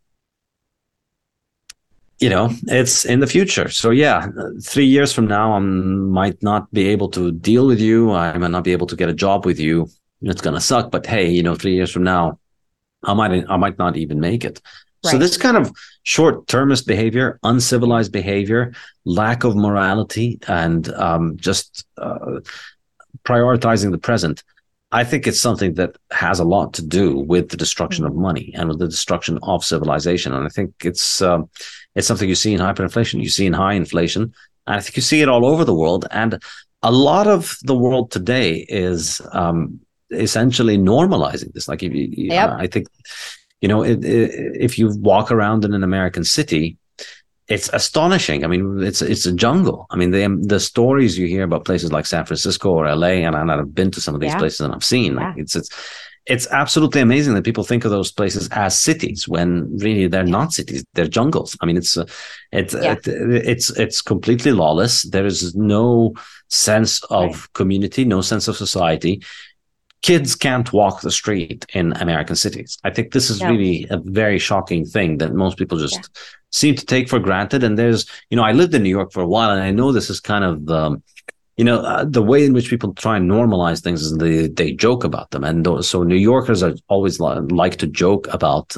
it's in the future. So 3 years from now, I might not be able to deal with you. I might not be able to get a job with you. It's going to suck. But hey, 3 years from now, I might not even make it. Right. So this kind of short-termist behavior, uncivilized behavior, lack of morality, and just prioritizing the present, I think it's something that has a lot to do with the destruction of money and with the destruction of civilization. And I think it's something you see in hyperinflation, you see in high inflation, and I think you see it all over the world. And a lot of the world today is essentially normalizing this. Like, I think, if you walk around in an American city, it's astonishing. It's a jungle. The stories you hear about places like San Francisco or LA, and I've been to some of these places and I've seen, it's absolutely amazing that people think of those places as cities when really they're not cities, they're jungles. It's completely lawless. There is no sense of community, no sense of society. kids can't walk the street in American cities. I think this is really a very shocking thing that most people just seem to take for granted. And there's, I lived in New York for a while, and I know this is kind of the way in which people try and normalize things is they joke about them. And so New Yorkers are always like to joke about,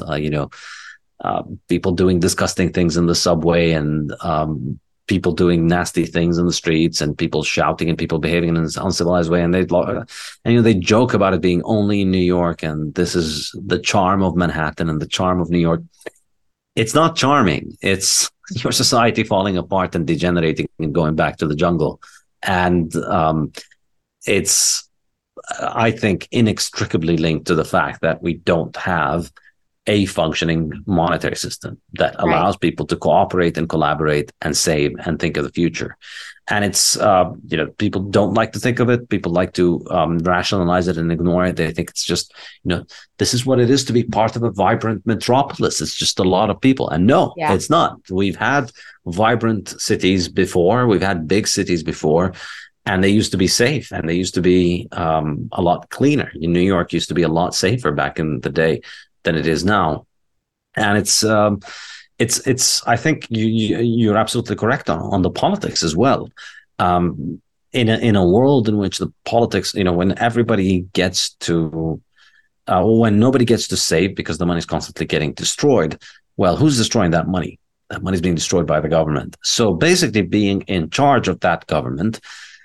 people doing disgusting things in the subway, and people doing nasty things in the streets, and people shouting, and people behaving in an uncivilized way. And they joke about it being only in New York. And this is the charm of Manhattan and the charm of New York. It's not charming. It's your society falling apart and degenerating and going back to the jungle. And it's, I think, inextricably linked to the fact that we don't have a functioning monetary system that allows people to cooperate and collaborate and save and think of the future. And it's, people don't like to think of it. People like to rationalize it and ignore it. They think it's just, this is what it is to be part of a vibrant metropolis. It's just a lot of people. And no, it's not. We've had vibrant cities before. We've had big cities before. And they used to be safe, and they used to be a lot cleaner. New York used to be a lot safer back in the day than it is now. And it's I think you're absolutely correct on the politics as well. In a world in which the politics, when everybody gets to, when nobody gets to save because the money is constantly getting destroyed, well, who's destroying that money? That money is being destroyed by the government. So basically being in charge of that government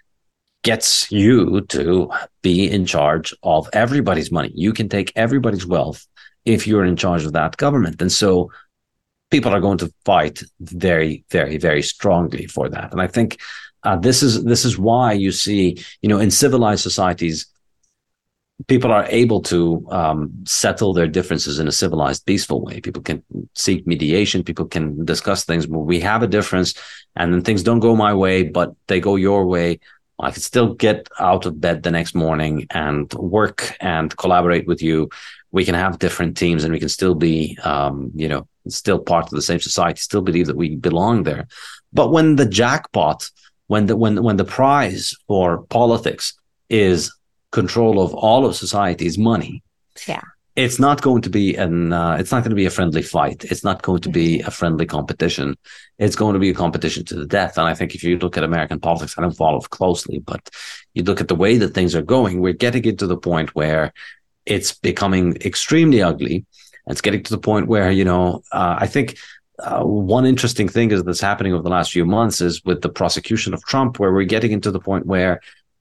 gets you to be in charge of everybody's money. You can take everybody's wealth if you're in charge of that government. And so people are going to fight very, very, very strongly for that. And I think this is why you see, in civilized societies, people are able to settle their differences in a civilized, peaceful way. People can seek mediation. People can discuss things where we have a difference, and then things don't go my way, but they go your way. I can still get out of bed the next morning and work and collaborate with you. We can have different teams, and we can still be, still part of the same society, still believe that we belong there. But when the jackpot, when the prize for politics is control of all of society's money, it's not going to be a friendly fight. It's not going to be a friendly competition. It's going to be a competition to the death. And I think if you look at American politics, I don't follow it closely, but you look at the way that things are going, we're getting it to the point where it's becoming extremely ugly. It's getting to the point where, I think one interesting thing that's happening over the last few months is with the prosecution of Trump, where we're getting into the point where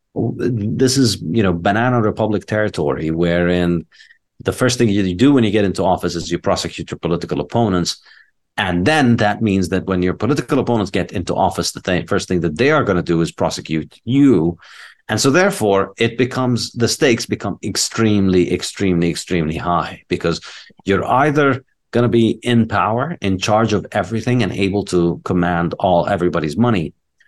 this is, banana republic territory, wherein the first thing you do when you get into office is you prosecute your political opponents. And then that means that when your political opponents get into office, the first thing that they are going to do is prosecute you. And so therefore the stakes become extremely, extremely, extremely high, because you're either going to be in power, in charge of everything and able to command everybody's money,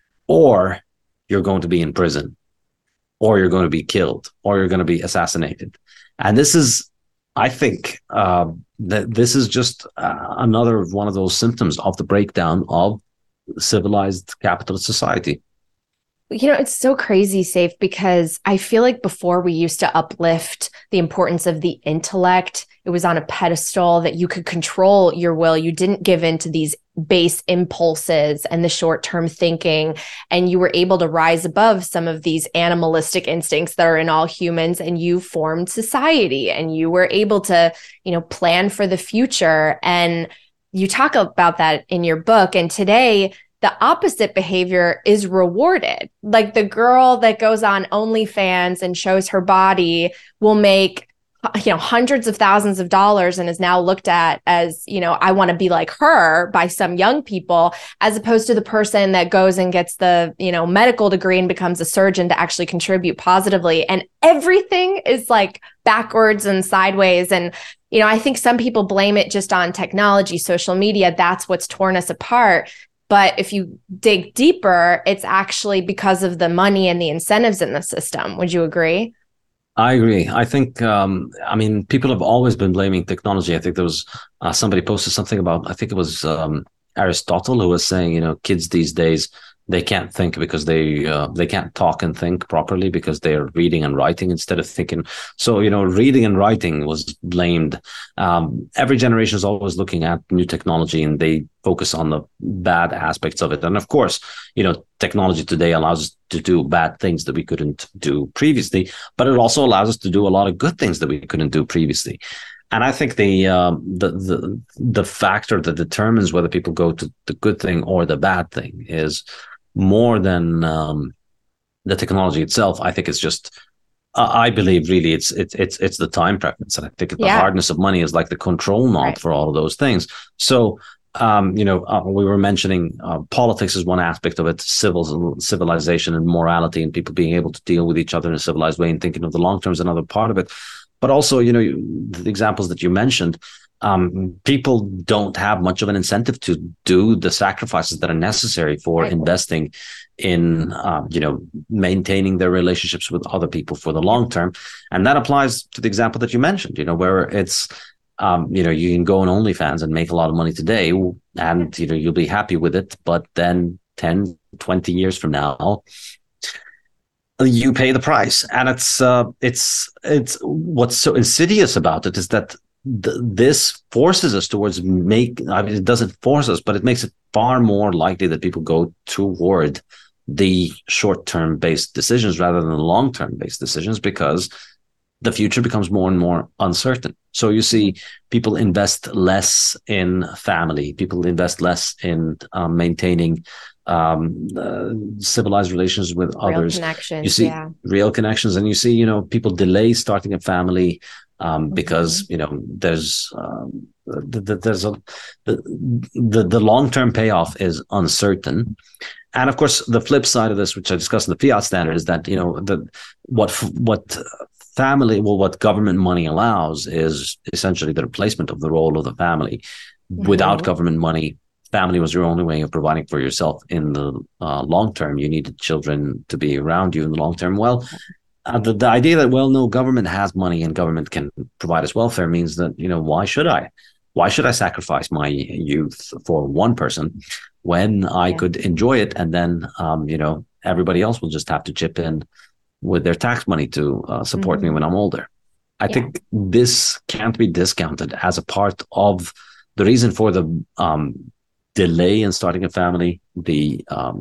or you're going to be in prison, or you're going to be killed, or you're going to be assassinated. And this is, I think, that this is just another one of those symptoms of the breakdown of civilized capitalist society. It's so crazy, Saif, because I feel like before we used to uplift the importance of the intellect. It was on a pedestal that you could control your will. You didn't give in to these base impulses and the short-term thinking, and you were able to rise above some of these animalistic instincts that are in all humans, and you formed society, and you were able to, plan for the future. And you talk about that in your book. And today, the opposite behavior is rewarded. Like the girl that goes on OnlyFans and shows her body will make, hundreds of thousands of dollars and is now looked at as, I want to be like her by some young people, as opposed to the person that goes and gets the, medical degree and becomes a surgeon to actually contribute positively. And everything is like backwards and sideways. And, I think some people blame it just on technology, social media. That's what's torn us apart. But if you dig deeper, it's actually because of the money and the incentives in the system. Would you agree? I agree. I think, people have always been blaming technology. I think there was somebody posted something about, I think it was Aristotle, who was saying, kids these days they can't think because they can't talk and think properly because they're reading and writing instead of thinking. So, reading and writing was blamed. Every generation is always looking at new technology and they focus on the bad aspects of it. And of course, technology today allows us to do bad things that we couldn't do previously, but it also allows us to do a lot of good things that we couldn't do previously. And I think the factor that determines whether people go to the good thing or the bad thing is more than the technology itself. I think it's just, I believe really it's the time preference. And I think the hardness of money is like the control knot for all of those things. So, we were mentioning politics is one aspect of it, civilization and morality and people being able to deal with each other in a civilized way and thinking of the long term is another part of it. But also, the examples that you mentioned, people don't have much of an incentive to do the sacrifices that are necessary for investing in, maintaining their relationships with other people for the long term. And that applies to the example that you mentioned, where it's, you can go on OnlyFans and make a lot of money today and, you'll be happy with it. But then 10, 20 years from now, you pay the price. And it's what's so insidious about it is that this forces us towards it doesn't force us, but it makes it far more likely that people go toward the short-term based decisions rather than the long-term based decisions because the future becomes more and more uncertain. So you see people invest less in family, people invest less in maintaining civilized relations with others. Connections, you see real connections, and you see, people delay starting a family because there's the long-term payoff is uncertain. And of course, the flip side of this, which I discussed in the fiat standard, is that what government money allows is essentially the replacement of the role of the family. Without government money, family was your only way of providing for yourself in the long term. You needed children to be around you in the long term. Well, the idea that, no, government has money and government can provide us welfare means that, why should I? Why should I sacrifice my youth for one person when I could enjoy it? And then, everybody else will just have to chip in with their tax money to support me when I'm older. I think this can't be discounted as a part of the reason for the delay in starting a family, the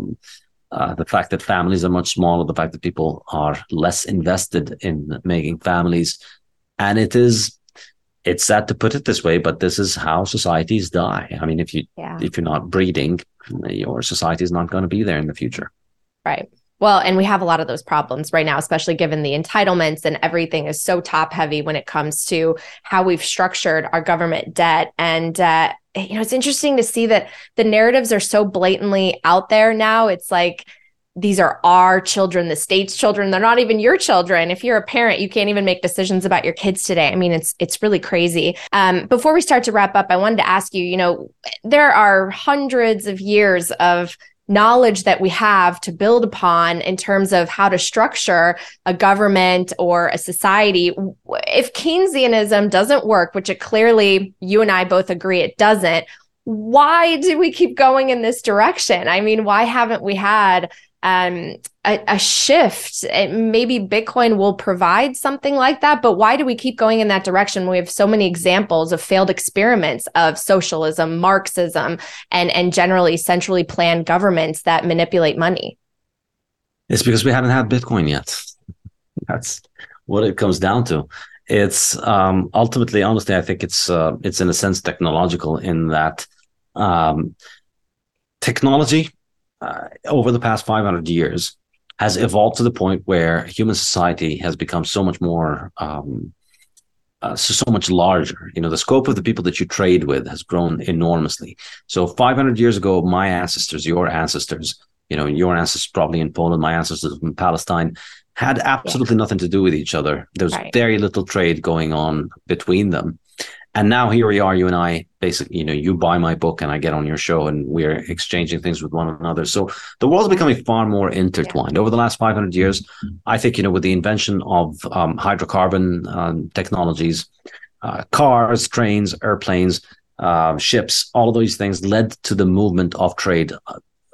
fact that families are much smaller, the fact that people are less invested in making families. And it's sad to put it this way, but this is how societies die. I mean, if you're not breeding, your society is not going to be there in the future. Right. Well, and we have a lot of those problems right now, especially given the entitlements and everything is so top heavy when it comes to how we've structured our government debt. And, it's interesting to see that the narratives are so blatantly out there now. It's like, these are our children, the state's children. They're not even your children. If you're a parent, you can't even make decisions about your kids today. I mean, it's really crazy. Before we start to wrap up, I wanted to ask you, there are hundreds of years of knowledge that we have to build upon in terms of how to structure a government or a society. If Keynesianism doesn't work, which it clearly, you and I both agree it doesn't, why do we keep going in this direction? I mean, why haven't we had a shift? Maybe Bitcoin will provide something like that, but why do we keep going in that direction? We have so many examples of failed experiments of socialism, Marxism, and generally centrally planned governments that manipulate money. It's because we haven't had Bitcoin yet. That's what it comes down to. It's ultimately, honestly, I think it's in a sense technological in that technology over the past 500 years has evolved to the point where human society has become so much more, so much larger. The scope of the people that you trade with has grown enormously. So 500 years ago, my ancestors, your ancestors, your ancestors probably in Poland, my ancestors in Palestine, had absolutely nothing to do with each other. There was very little trade going on between them. And now here we are, you and I, basically, you buy my book and I get on your show and we're exchanging things with one another. So the world's becoming far more intertwined. Over the last 500 years, I think, with the invention of hydrocarbon technologies, cars, trains, airplanes, ships, all of these things led to the movement of trade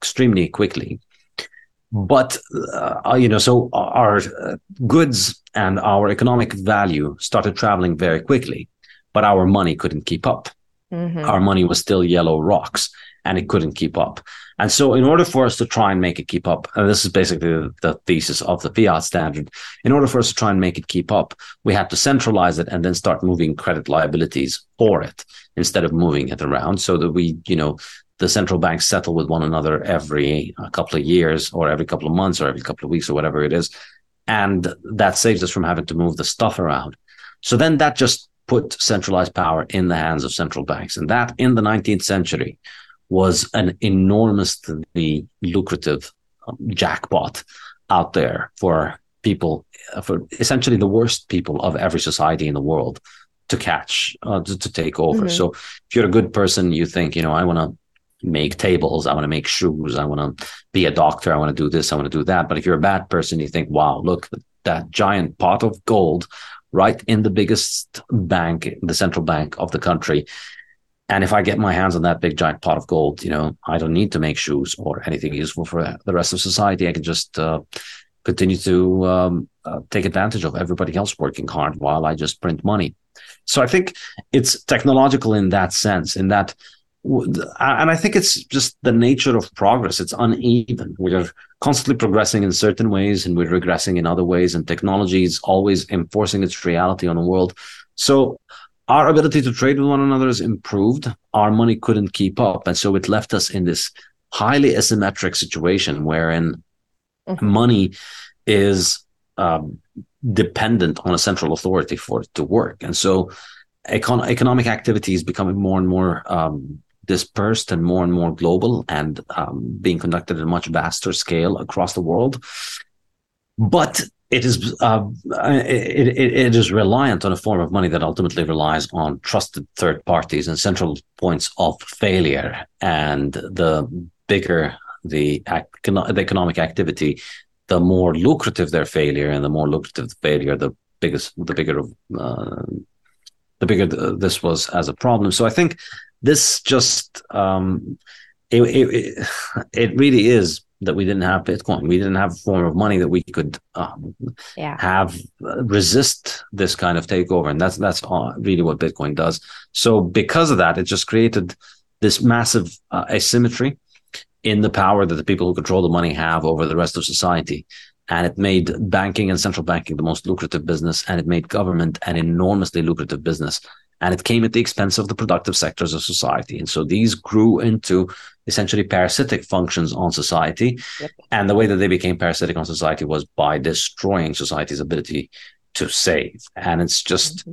extremely quickly. But, so our goods and our economic value started traveling very quickly, but our money couldn't keep up. Our money was still yellow rocks and it couldn't keep up. And so in order for us to try and make it keep up, and this is basically the thesis of the fiat standard, in order for us to try and make it keep up, we had to centralize it and then start moving credit liabilities for it instead of moving it around, so that the central banks settle with one another every couple of years or every couple of months or every couple of weeks or whatever it is. And that saves us from having to move the stuff around. So then that just put centralized power in the hands of central banks. And that in the 19th century was an enormously lucrative jackpot out there for people, for essentially the worst people of every society in the world to catch, to take over. So if you're a good person, you think, I want to make tables, I want to make shoes, I want to be a doctor, I want to do this, I want to do that. But if you're a bad person, you think, wow, look, that giant pot of gold right in the biggest bank, the central bank of the country. And if I get my hands on that big giant pot of gold, I don't need to make shoes or anything useful for the rest of society. I can just continue to take advantage of everybody else working hard while I just print money. So I think it's technological in that sense, and I think it's just the nature of progress. It's uneven. We're constantly progressing in certain ways and we're regressing in other ways, and technology is always enforcing its reality on the world. So our ability to trade with one another is improved. Our money couldn't keep up. And so it left us in this highly asymmetric situation wherein money is dependent on a central authority for it to work. And so economic activity is becoming more and more dispersed and more global, and being conducted at a much vaster scale across the world. But it is it is reliant on a form of money that ultimately relies on trusted third parties and central points of failure. And the bigger the economic activity, the more lucrative their failure, and the more lucrative the failure, the bigger this was as a problem. So I think this just it really is that we didn't have Bitcoin. We didn't have a form of money that we could have resist this kind of takeover, and that's really what Bitcoin does. So because of that, it just created this massive asymmetry in the power that the people who control the money have over the rest of society. And it made banking and central banking the most lucrative business, and it made government an enormously lucrative business. And it came at the expense of the productive sectors of society. And so these grew into essentially parasitic functions on society. Yep. And the way that they became parasitic on society was by destroying society's ability to save. And it's just,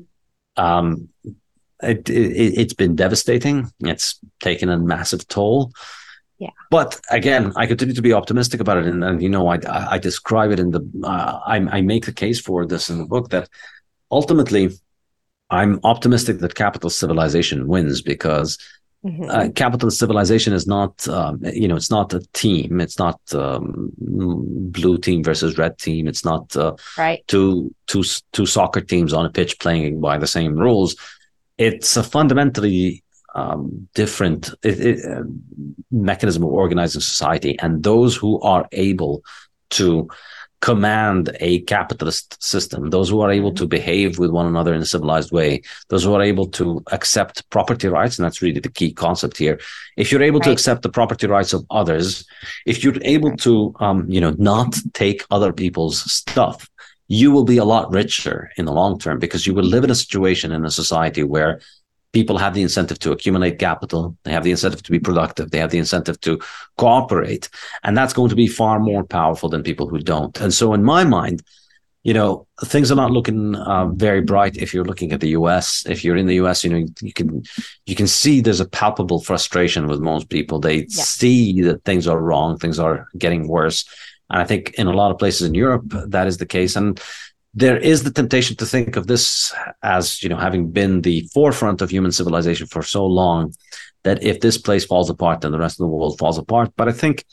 it's been devastating. It's taken a massive toll. Yeah. But again, I continue to be optimistic about it. And I describe it in I make the case for this in the book, that ultimately I'm optimistic that capitalist civilization wins, because capitalist civilization is not, it's not a team. It's not blue team versus red team. It's not two soccer teams on a pitch playing by the same rules. It's a fundamentally different mechanism of organizing society. And those who are able to command a capitalist system, those who are able to behave with one another in a civilized way, those who are able to accept property rights, and that's really the key concept here. If you're able to accept the property rights of others, if you're able to, not take other people's stuff, you will be a lot richer in the long term, because you will live in a situation in a society where people have the incentive to accumulate capital. They have the incentive to be productive. They have the incentive to cooperate. And that's going to be far more powerful than people who don't. And so in my mind, things are not looking very bright if you're looking at the US. If you're in the US, you can see there's a palpable frustration with most people. They see that things are wrong. Things are getting worse. And I think in a lot of places in Europe, that is the case. And there is the temptation to think of this as, having been the forefront of human civilization for so long, that if this place falls apart, then the rest of the world falls apart. But I think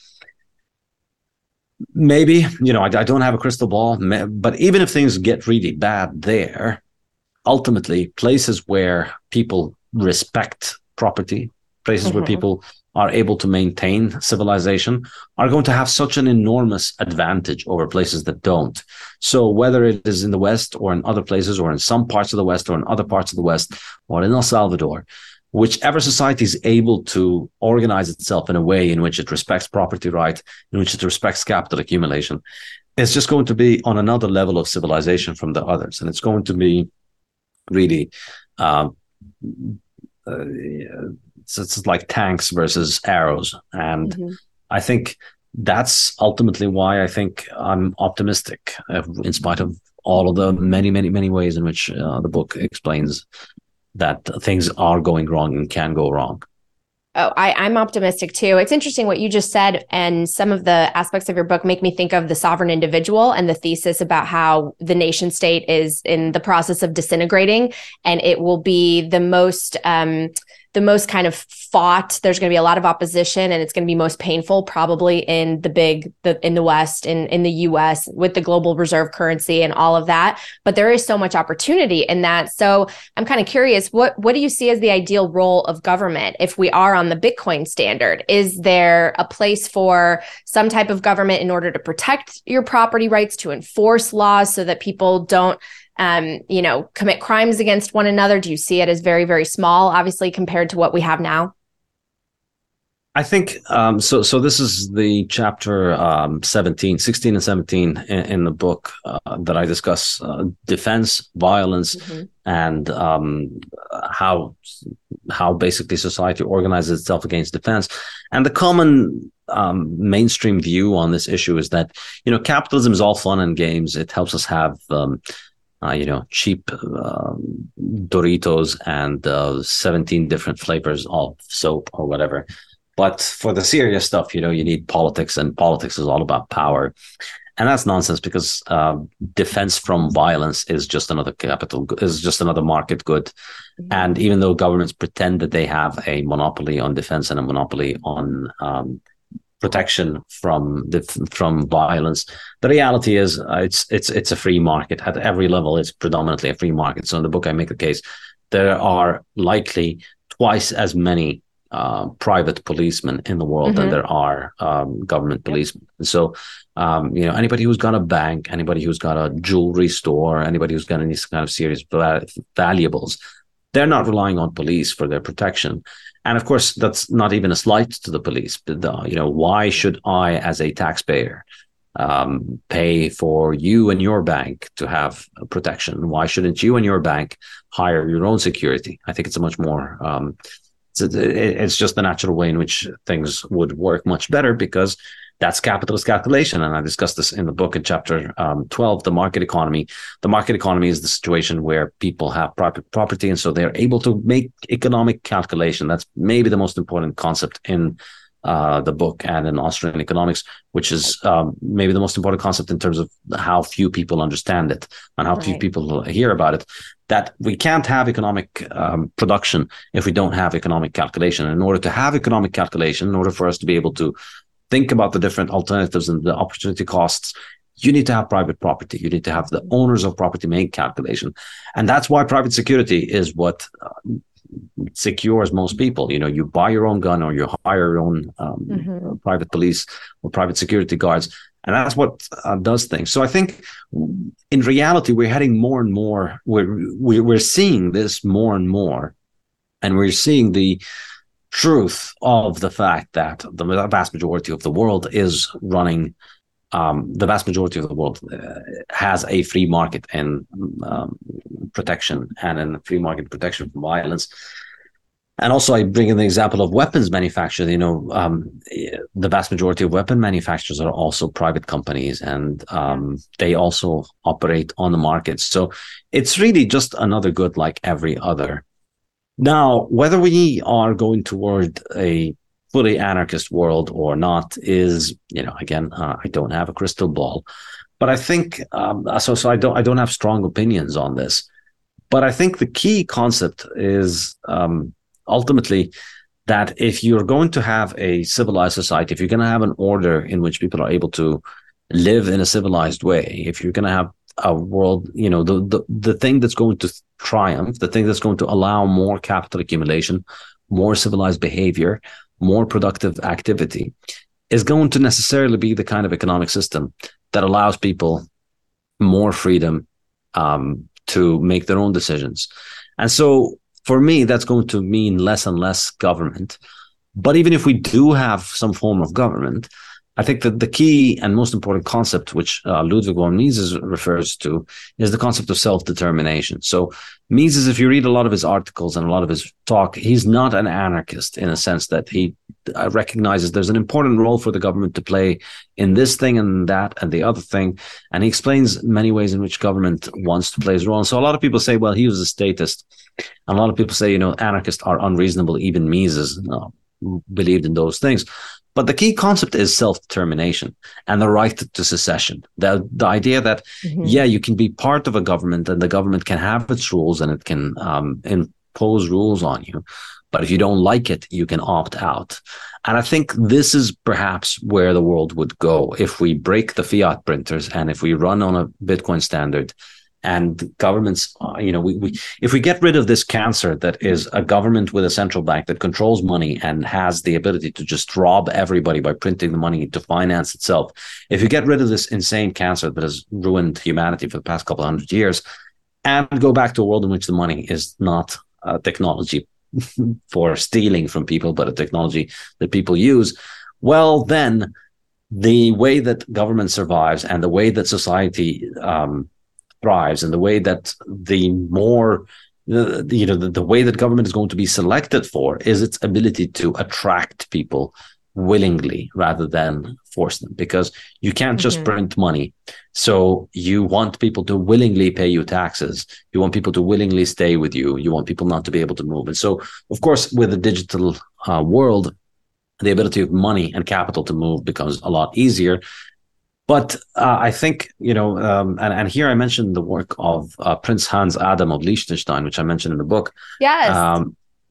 maybe, I don't have a crystal ball, but even if things get really bad there, ultimately places where people respect property, places where people are able to maintain civilization, are going to have such an enormous advantage over places that don't. So whether it is in the West or in other places, or in some parts of the West or in other parts of the West, or in El Salvador, whichever society is able to organize itself in a way in which it respects property right, in which it respects capital accumulation, it's just going to be on another level of civilization from the others. And it's going to be really, it's like tanks versus arrows. And I think that's ultimately why I think I'm optimistic, in spite of all of the many, many, many ways in which the book explains that things are going wrong and can go wrong. Oh, I'm optimistic too. It's interesting what you just said, and some of the aspects of your book make me think of the sovereign individual and the thesis about how the nation state is in the process of disintegrating, and it will be the most kind of fought. There's going to be a lot of opposition, and it's going to be most painful probably in the West, in the US, with the global reserve currency and all of that. But there is so much opportunity in that. So I'm kind of curious, what do you see as the ideal role of government if we are on the Bitcoin standard? Is there a place for some type of government in order to protect your property rights, to enforce laws so that people don't commit crimes against one another? Do you see it as very, very small, obviously, compared to what we have now? I think, so this is the chapter 16 and 17 in the book that I discuss defense, violence, and how basically society organizes itself against defense. And the common mainstream view on this issue is that, capitalism is all fun and games. It helps us have cheap Doritos and 17 different flavors of soap or whatever. But for the serious stuff, you need politics, and politics is all about power. And that's nonsense, because defense from violence is just another market good. And even though governments pretend that they have a monopoly on defense and a monopoly on protection from violence, the reality is it's a free market at every level. It's predominantly a free market. So in the book, I make the case there are likely twice as many private policemen in the world than there are government policemen. And so, anybody who's got a bank, anybody who's got a jewelry store, anybody who's got any kind of serious valuables, they're not relying on police for their protection. And of course, that's not even a slight to the police. Why should I, as a taxpayer, pay for you and your bank to have protection? Why shouldn't you and your bank hire your own security? I think it's a much more it's just the natural way in which things would work much better, because that's capitalist calculation. And I discussed this in the book in chapter 12, the market economy. The market economy is the situation where people have private property, and so they're able to make economic calculation. That's maybe the most important concept in the book and in Austrian economics, which is maybe the most important concept in terms of how few people understand it and how few people hear about it, that we can't have economic production if we don't have economic calculation. In order to have economic calculation, in order for us to be able to think about the different alternatives and the opportunity costs, you need to have private property. You need to have the owners of property make calculation. And that's why private security is what secures most people. You buy your own gun, or you hire your own private police or private security guards. And that's what does things. So I think in reality, we're heading more and more, we're seeing this more and more, and we're seeing the truth of the fact that the vast majority of the world is running, the vast majority of the world has a free market in protection, and in free market protection from violence. And also, I bring in the example of weapons manufacture. The vast majority of weapon manufacturers are also private companies, and they also operate on the market. So it's really just another good like every other. Now, whether we are going toward a fully anarchist world or not is, again, I don't have a crystal ball, but I think so I don't have strong opinions on this. But I think the key concept is ultimately that if you're going to have a civilized society, if you're going to have an order in which people are able to live in a civilized way, if you're going to have a world, the thing that's going to triumph, the thing that's going to allow more capital accumulation, more civilized behavior, more productive activity, is going to necessarily be the kind of economic system that allows people more freedom to make their own decisions. And so for me, that's going to mean less and less government. But even if we do have some form of government, I think that the key and most important concept, which Ludwig von Mises refers to, is the concept of self-determination. So Mises, if you read a lot of his articles and a lot of his talk, he's not an anarchist in a sense that he recognizes there's an important role for the government to play in this thing and that and the other thing. And he explains many ways in which government wants to play his role. And so a lot of people say, well, he was a statist. And a lot of people say, anarchists are unreasonable. Even Mises believed in those things. But the key concept is self-determination and the right to secession. The idea that, you can be part of a government and the government can have its rules and it can impose rules on you. But if you don't like it, you can opt out. And I think this is perhaps where the world would go if we break the fiat printers and if we run on a Bitcoin standard. And governments, if we get rid of this cancer that is a government with a central bank that controls money and has the ability to just rob everybody by printing the money to finance itself, if you get rid of this insane cancer that has ruined humanity for the past couple of 100 years and go back to a world in which the money is not a technology for stealing from people, but a technology that people use, well, then the way that government survives and the way that society thrives and the way that the way that government is going to be selected for is its ability to attract people willingly rather than force them, because you can't just print money. So you want people to willingly pay you taxes. You want people to willingly stay with you. You want people not to be able to move. And so, of course, with the digital world, the ability of money and capital to move becomes a lot easier. But I think, and here I mentioned the work of Prince Hans Adam of Liechtenstein, which I mentioned in the book. Yes.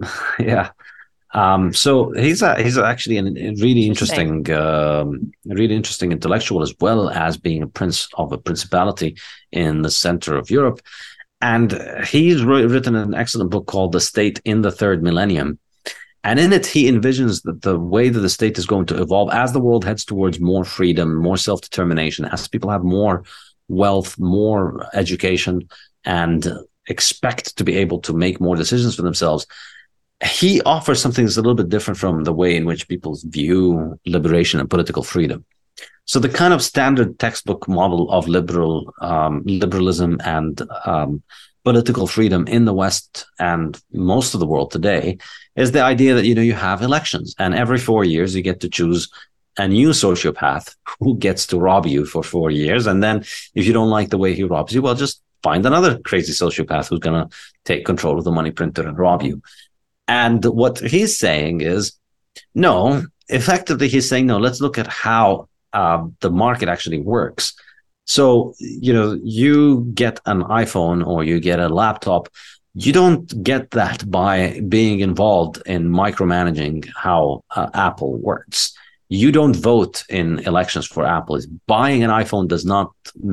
So he's actually a really interesting intellectual, as well as being a prince of a principality in the center of Europe. And he's written an excellent book called The State in the Third Millennium. And in it, he envisions that the way that the state is going to evolve as the world heads towards more freedom, more self-determination, as people have more wealth, more education, and expect to be able to make more decisions for themselves. He offers something that's a little bit different from the way in which people view liberation and political freedom. So the kind of standard textbook model of liberalism and political freedom in the West and most of the world today is the idea that, you have elections, and every 4 years you get to choose a new sociopath who gets to rob you for 4 years. And then if you don't like the way he robs you, well, just find another crazy sociopath who's going to take control of the money printer and rob you. And what he's saying is, no, effectively, he's saying, no, let's look at how the market actually works. So, you get an iPhone or you get a laptop. You don't get that by being involved in micromanaging how Apple works. You don't vote in elections for Apple. Buying an iPhone does not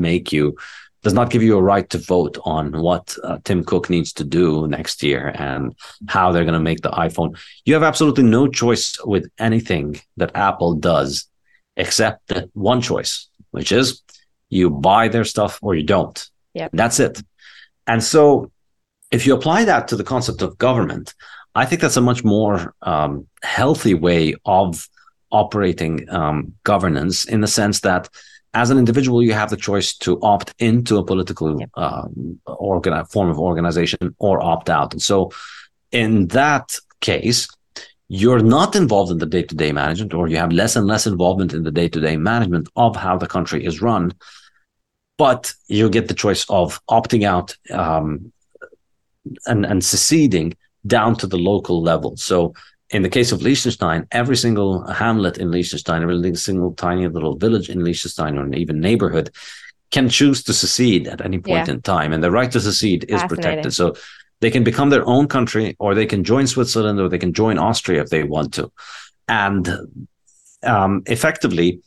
give you a right to vote on what Tim Cook needs to do next year and how they're going to make the iPhone. You have absolutely no choice with anything that Apple does, except that one choice, which is you buy their stuff or you don't. Yep. That's it. And so if you apply that to the concept of government, I think that's a much more healthy way of operating governance, in the sense that as an individual, you have the choice to opt into a political form of organization or opt out. And so in that case, you're not involved in the day-to-day management, or you have less and less involvement in the day-to-day management of how the country is run. But you get the choice of opting out and seceding down to the local level. So in the case of Liechtenstein, every single hamlet in Liechtenstein, every single tiny little village in Liechtenstein, or even neighborhood, can choose to secede at any point in time. And the right to secede is protected. So they can become their own country, or they can join Switzerland, or they can join Austria if they want to. And effectively,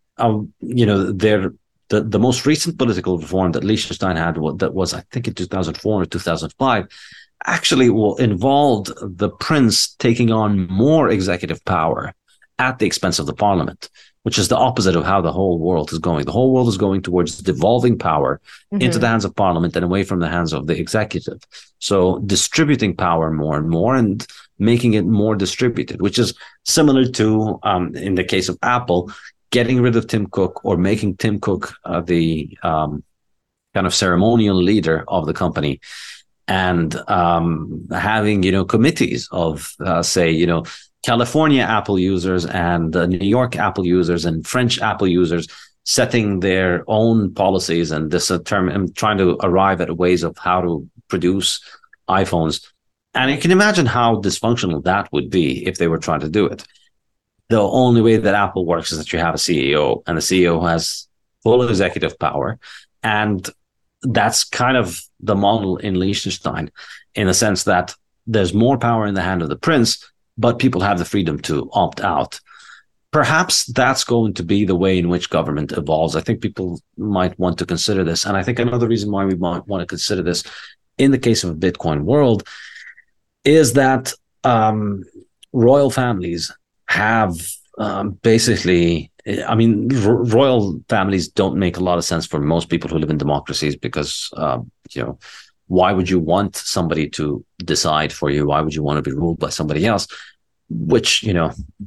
the most recent political reform that Liechtenstein had, that was, I think, in 2004 or 2005, actually involved the prince taking on more executive power at the expense of the parliament, which is the opposite of how the whole world is going. The whole world is going towards devolving power into the hands of parliament and away from the hands of the executive. So distributing power more and more and making it more distributed, which is similar to, in the case of Apple, getting rid of Tim Cook or making Tim Cook the kind of ceremonial leader of the company, and having, committees of, say, California Apple users and New York Apple users and French Apple users setting their own policies and trying to arrive at ways of how to produce iPhones. And you can imagine how dysfunctional that would be if they were trying to do it. The only way that Apple works is that you have a CEO, and the CEO has full executive power. And that's kind of the model in Liechtenstein, in the sense that there's more power in the hand of the prince, but people have the freedom to opt out. Perhaps that's going to be the way in which government evolves. I think people might want to consider this. And I think another reason why we might want to consider this in the case of a Bitcoin world is that royal families have basically, royal families don't make a lot of sense for most people who live in democracies, because, why would you want somebody to decide for you? Why would you want to be ruled by somebody else? Which, you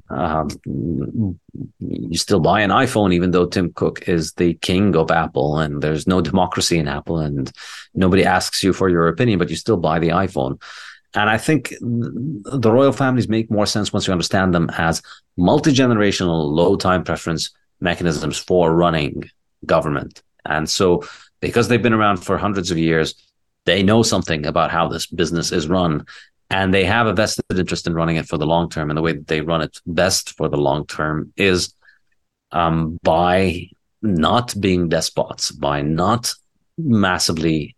still buy an iPhone, even though Tim Cook is the king of Apple, and there's no democracy in Apple, and nobody asks you for your opinion, but you still buy the iPhone. And I think the royal families make more sense once you understand them as multi-generational, low-time preference mechanisms for running government. And so because they've been around for hundreds of years, they know something about how this business is run, and they have a vested interest in running it for the long term. And the way that they run it best for the long term is by not being despots, by not massively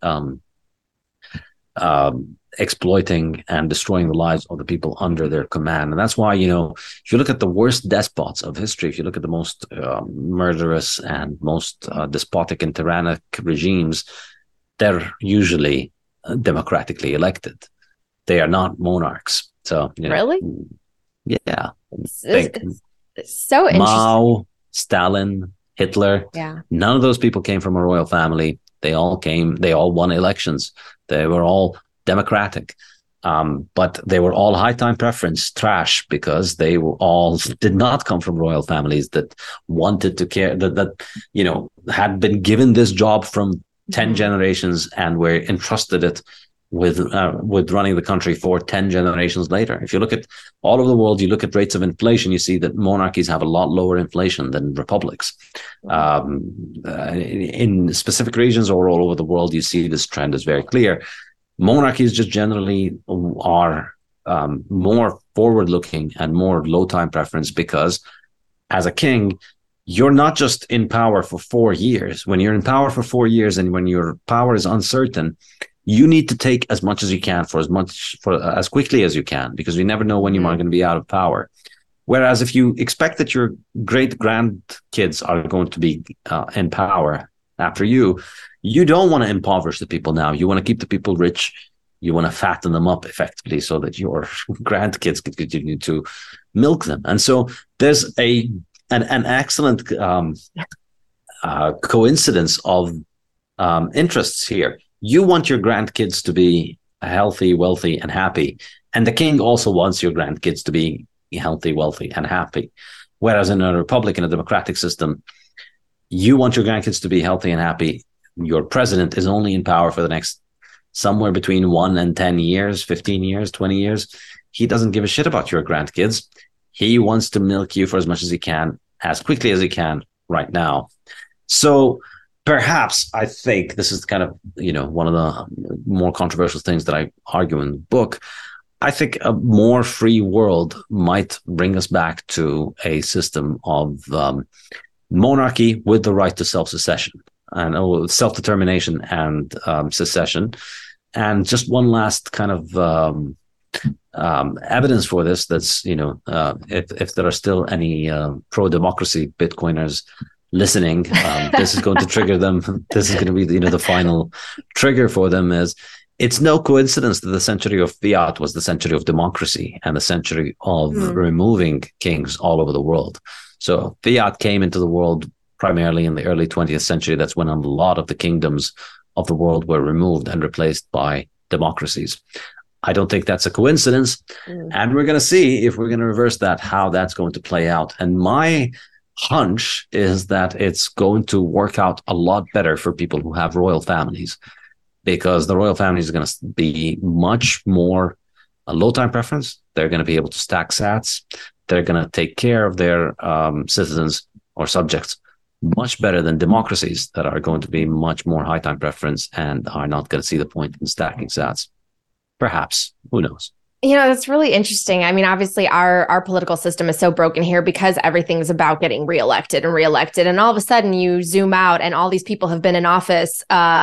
exploiting and destroying the lives of the people under their command. And that's why, if you look at the worst despots of history, if you look at the most murderous and most despotic and tyrannic regimes, they're usually democratically elected. They are not monarchs. So, really? Yeah. It's so interesting. Mao, Stalin, Hitler. Yeah. None of those people came from a royal family. They all won elections. They were all democratic. But they were all high time preference trash, because they were all did not come from royal families that wanted to care, that had been given this job from 10 generations and were entrusted it with running the country for 10 generations later. If you look at all over the world, you look at rates of inflation, you see that monarchies have a lot lower inflation than republics. In specific regions or all over the world, you see this trend is very clear. Monarchies just generally are more forward-looking and more low-time preference, because as a king, you're not just in power for 4 years. When you're in power for 4 years and when your power is uncertain, you need to take as much as you can for as quickly as you can, because you never know when you are going to be out of power. Whereas if you expect that your great grandkids are going to be in power after you don't want to impoverish the people now. You want to keep the people rich. You want to fatten them up effectively so that your grandkids can continue to milk them. And so there's an excellent coincidence of interests here. You want your grandkids to be healthy, wealthy, and happy. And the king also wants your grandkids to be healthy, wealthy, and happy. Whereas in a republic, in a democratic system, you want your grandkids to be healthy and happy. Your president is only in power for the next somewhere between 1 and 10 years, 15 years, 20 years. He doesn't give a shit about your grandkids. He wants to milk you for as much as he can, as quickly as he can right now. So perhaps I think this is kind of, one of the more controversial things that I argue in the book. I think a more free world might bring us back to a system of monarchy with the right to self-secession and self-determination and secession. And just one last kind of evidence for this, that's, if there are still any pro-democracy Bitcoiners listening, this is going to trigger them. This is going to be, the final trigger for them, is it's no coincidence that the century of fiat was the century of democracy and the century of removing kings all over the world. So fiat came into the world primarily in the early 20th century. That's when a lot of the kingdoms of the world were removed and replaced by democracies. I don't think that's a coincidence. And we're going to see, if we're going to reverse that, how that's going to play out. And my hunch is that it's going to work out a lot better for people who have royal families, because the royal family is going to be much more a low time preference. They're going to be able to stack sats. They're going to take care of their citizens or subjects much better than democracies that are going to be much more high time preference and are not going to see the point in stacking sats. Perhaps, who knows? That's really interesting. I mean, obviously our political system is so broken here because everything's about getting reelected. And all of a sudden you zoom out and all these people have been in office,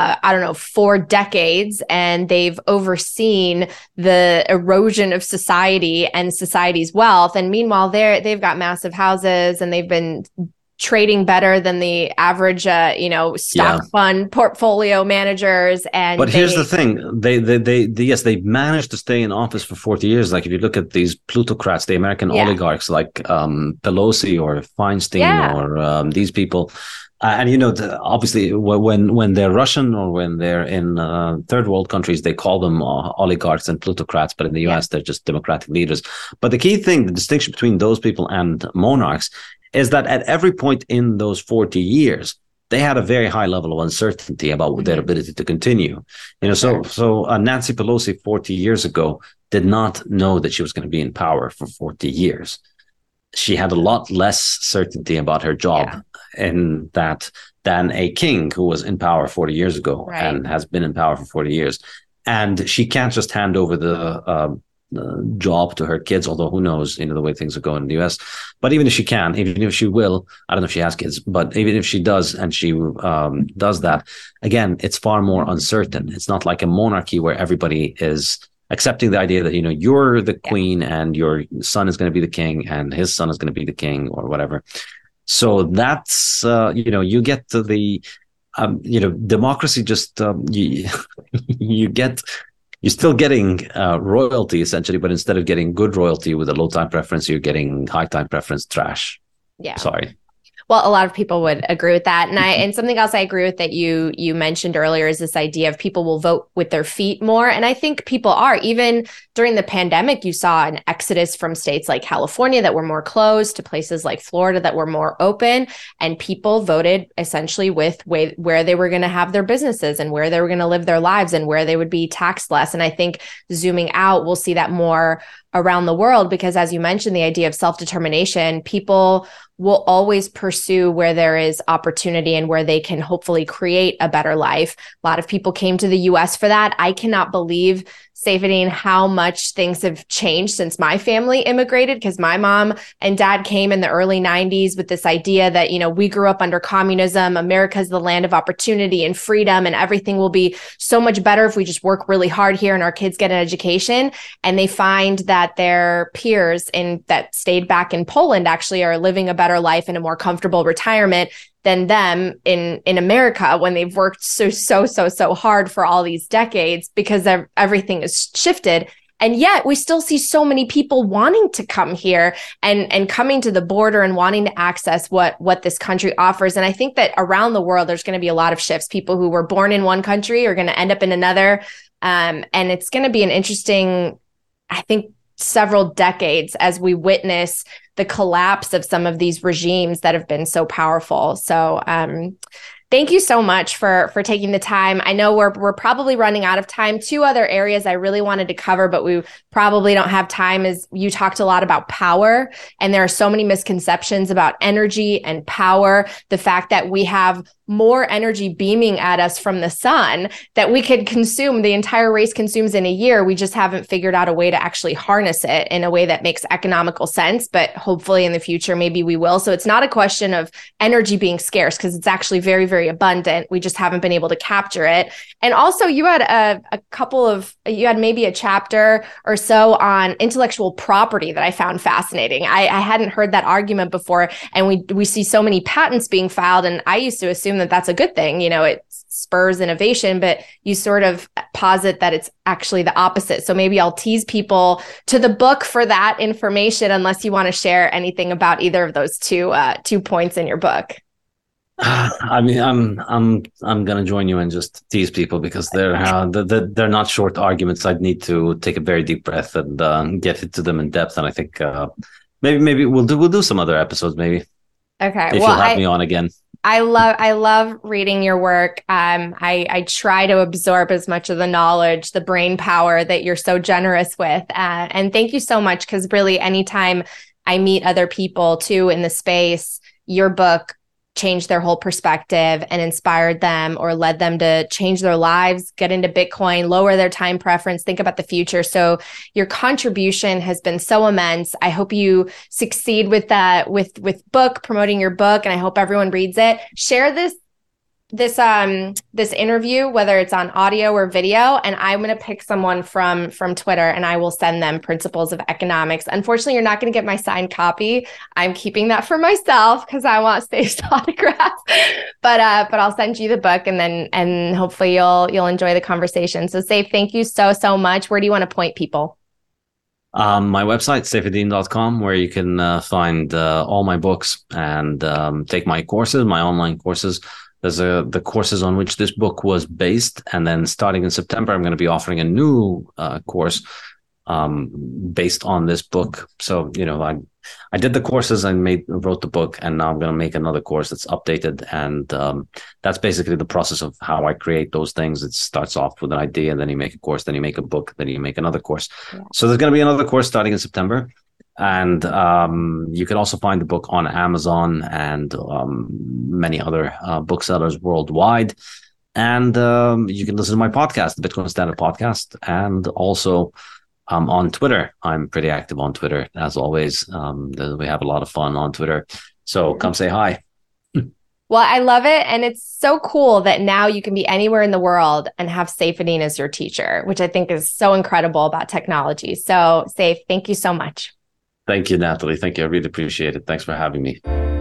4 decades, and they've overseen the erosion of society and society's wealth. And meanwhile, they've got massive houses and they've been trading better than the average, stock fund portfolio managers. But here's the thing: they managed to stay in office for 40 years. Like if you look at these plutocrats, the American oligarchs like Pelosi or Feinstein or these people, and obviously when they're Russian or when they're in third world countries, they call them oligarchs and plutocrats. But in the US, they're just democratic leaders. But the key thing, the distinction between those people and monarchs, is that at every point in those 40 years, they had a very high level of uncertainty about their ability to continue. So Nancy Pelosi 40 years ago did not know that she was going to be in power for 40 years. She had a lot less certainty about her job in that than a king who was in power 40 years ago and has been in power for 40 years. And she can't just hand over the job to her kids, although who knows, the way things are going in the US. But even if she can, even if she will, I don't know if she has kids, but even if she does, and she does that, again, it's far more uncertain. It's not like a monarchy where everybody is accepting the idea that, you're the queen and your son is going to be the king and his son is going to be the king or whatever. So that's, you get to the, democracy just, you're still getting royalty, essentially, but instead of getting good royalty with a low time preference, you're getting high time preference trash. Yeah. Sorry. Well, a lot of people would agree with that. And something else I agree with that you mentioned earlier is this idea of people will vote with their feet more. And I think people are. Even during the pandemic, you saw an exodus from states like California that were more closed to places like Florida that were more open. And people voted essentially with where they were going to have their businesses and where they were going to live their lives and where they would be taxed less. And I think zooming out, we'll see that more around the world, because as you mentioned, the idea of self-determination, people will always pursue where there is opportunity and where they can hopefully create a better life. A lot of people came to the US for that. I cannot believe, Saifedean, how much things have changed since my family immigrated, because my mom and dad came in the early 90s with this idea that, we grew up under communism. America's the land of opportunity and freedom, and everything will be so much better if we just work really hard here and our kids get an education. And they find that their peers that stayed back in Poland actually are living a better life and a more comfortable retirement than them in America, when they've worked so hard for all these decades, because everything is shifted. And yet we still see so many people wanting to come here and coming to the border and wanting to access what this country offers. And I think that around the world, there's going to be a lot of shifts. People who were born in one country are going to end up in another. And it's going to be an interesting, I think, several decades as we witness the collapse of some of these regimes that have been so powerful. So thank you so much for taking the time. I know we're probably running out of time. 2 other areas I really wanted to cover, but we probably don't have time, is you talked a lot about power, and there are so many misconceptions about energy and power. The fact that we have more energy beaming at us from the sun that we could consume, the entire race consumes in a year. We just haven't figured out a way to actually harness it in a way that makes economical sense, but hopefully in the future, maybe we will. So it's not a question of energy being scarce, because it's actually very, very abundant. We just haven't been able to capture it. And also you had you had maybe a chapter or so on intellectual property that I found fascinating. I hadn't heard that argument before. And we see so many patents being filed. And I used to assume assume that that's a good thing. It spurs innovation, but you sort of posit that it's actually the opposite. So maybe I'll tease people to the book for that information, unless you want to share anything about either of those two points in your book. I mean, I'm gonna join you and just tease people because they're not short arguments. I'd need to take a very deep breath and get into them in depth. And I think maybe we'll do some other episodes maybe. Okay, if you'll have me on again. I love reading your work. I try to absorb as much of the knowledge, the brain power that you're so generous with. And thank you so much, because really anytime I meet other people too in the space, your book changed their whole perspective and inspired them or led them to change their lives, get into Bitcoin, lower their time preference, think about the future. So your contribution has been so immense. I hope you succeed with that, with promoting your book, and I hope everyone reads it. Share this interview, whether it's on audio or video, and I'm going to pick someone from Twitter and I will send them Principles of Economics. Unfortunately, you're not going to get my signed copy. I'm keeping that for myself because I want Safe's autograph. But I'll send you the book, and hopefully you'll enjoy the conversation. So Safe, thank you so much. Where do you want to point people? My website, saifedean.com, where you can find all my books and take my courses, my online courses. There's the courses on which this book was based. And then starting in September, I'm going to be offering a new course based on this book. So, I did the courses and wrote the book, and now I'm going to make another course that's updated. And that's basically the process of how I create those things. It starts off with an idea, and then you make a course, then you make a book, then you make another course. Yeah. So there's going to be another course starting in September. And you can also find the book on Amazon and many other booksellers worldwide. And you can listen to my podcast, the Bitcoin Standard Podcast, and also on Twitter. I'm pretty active on Twitter, as always. We have a lot of fun on Twitter. So come say hi. Well, I love it. And it's so cool that now you can be anywhere in the world and have Saifedean as your teacher, which I think is so incredible about technology. So Saif, thank you so much. Thank you, Natalie. Thank you. I really appreciate it. Thanks for having me.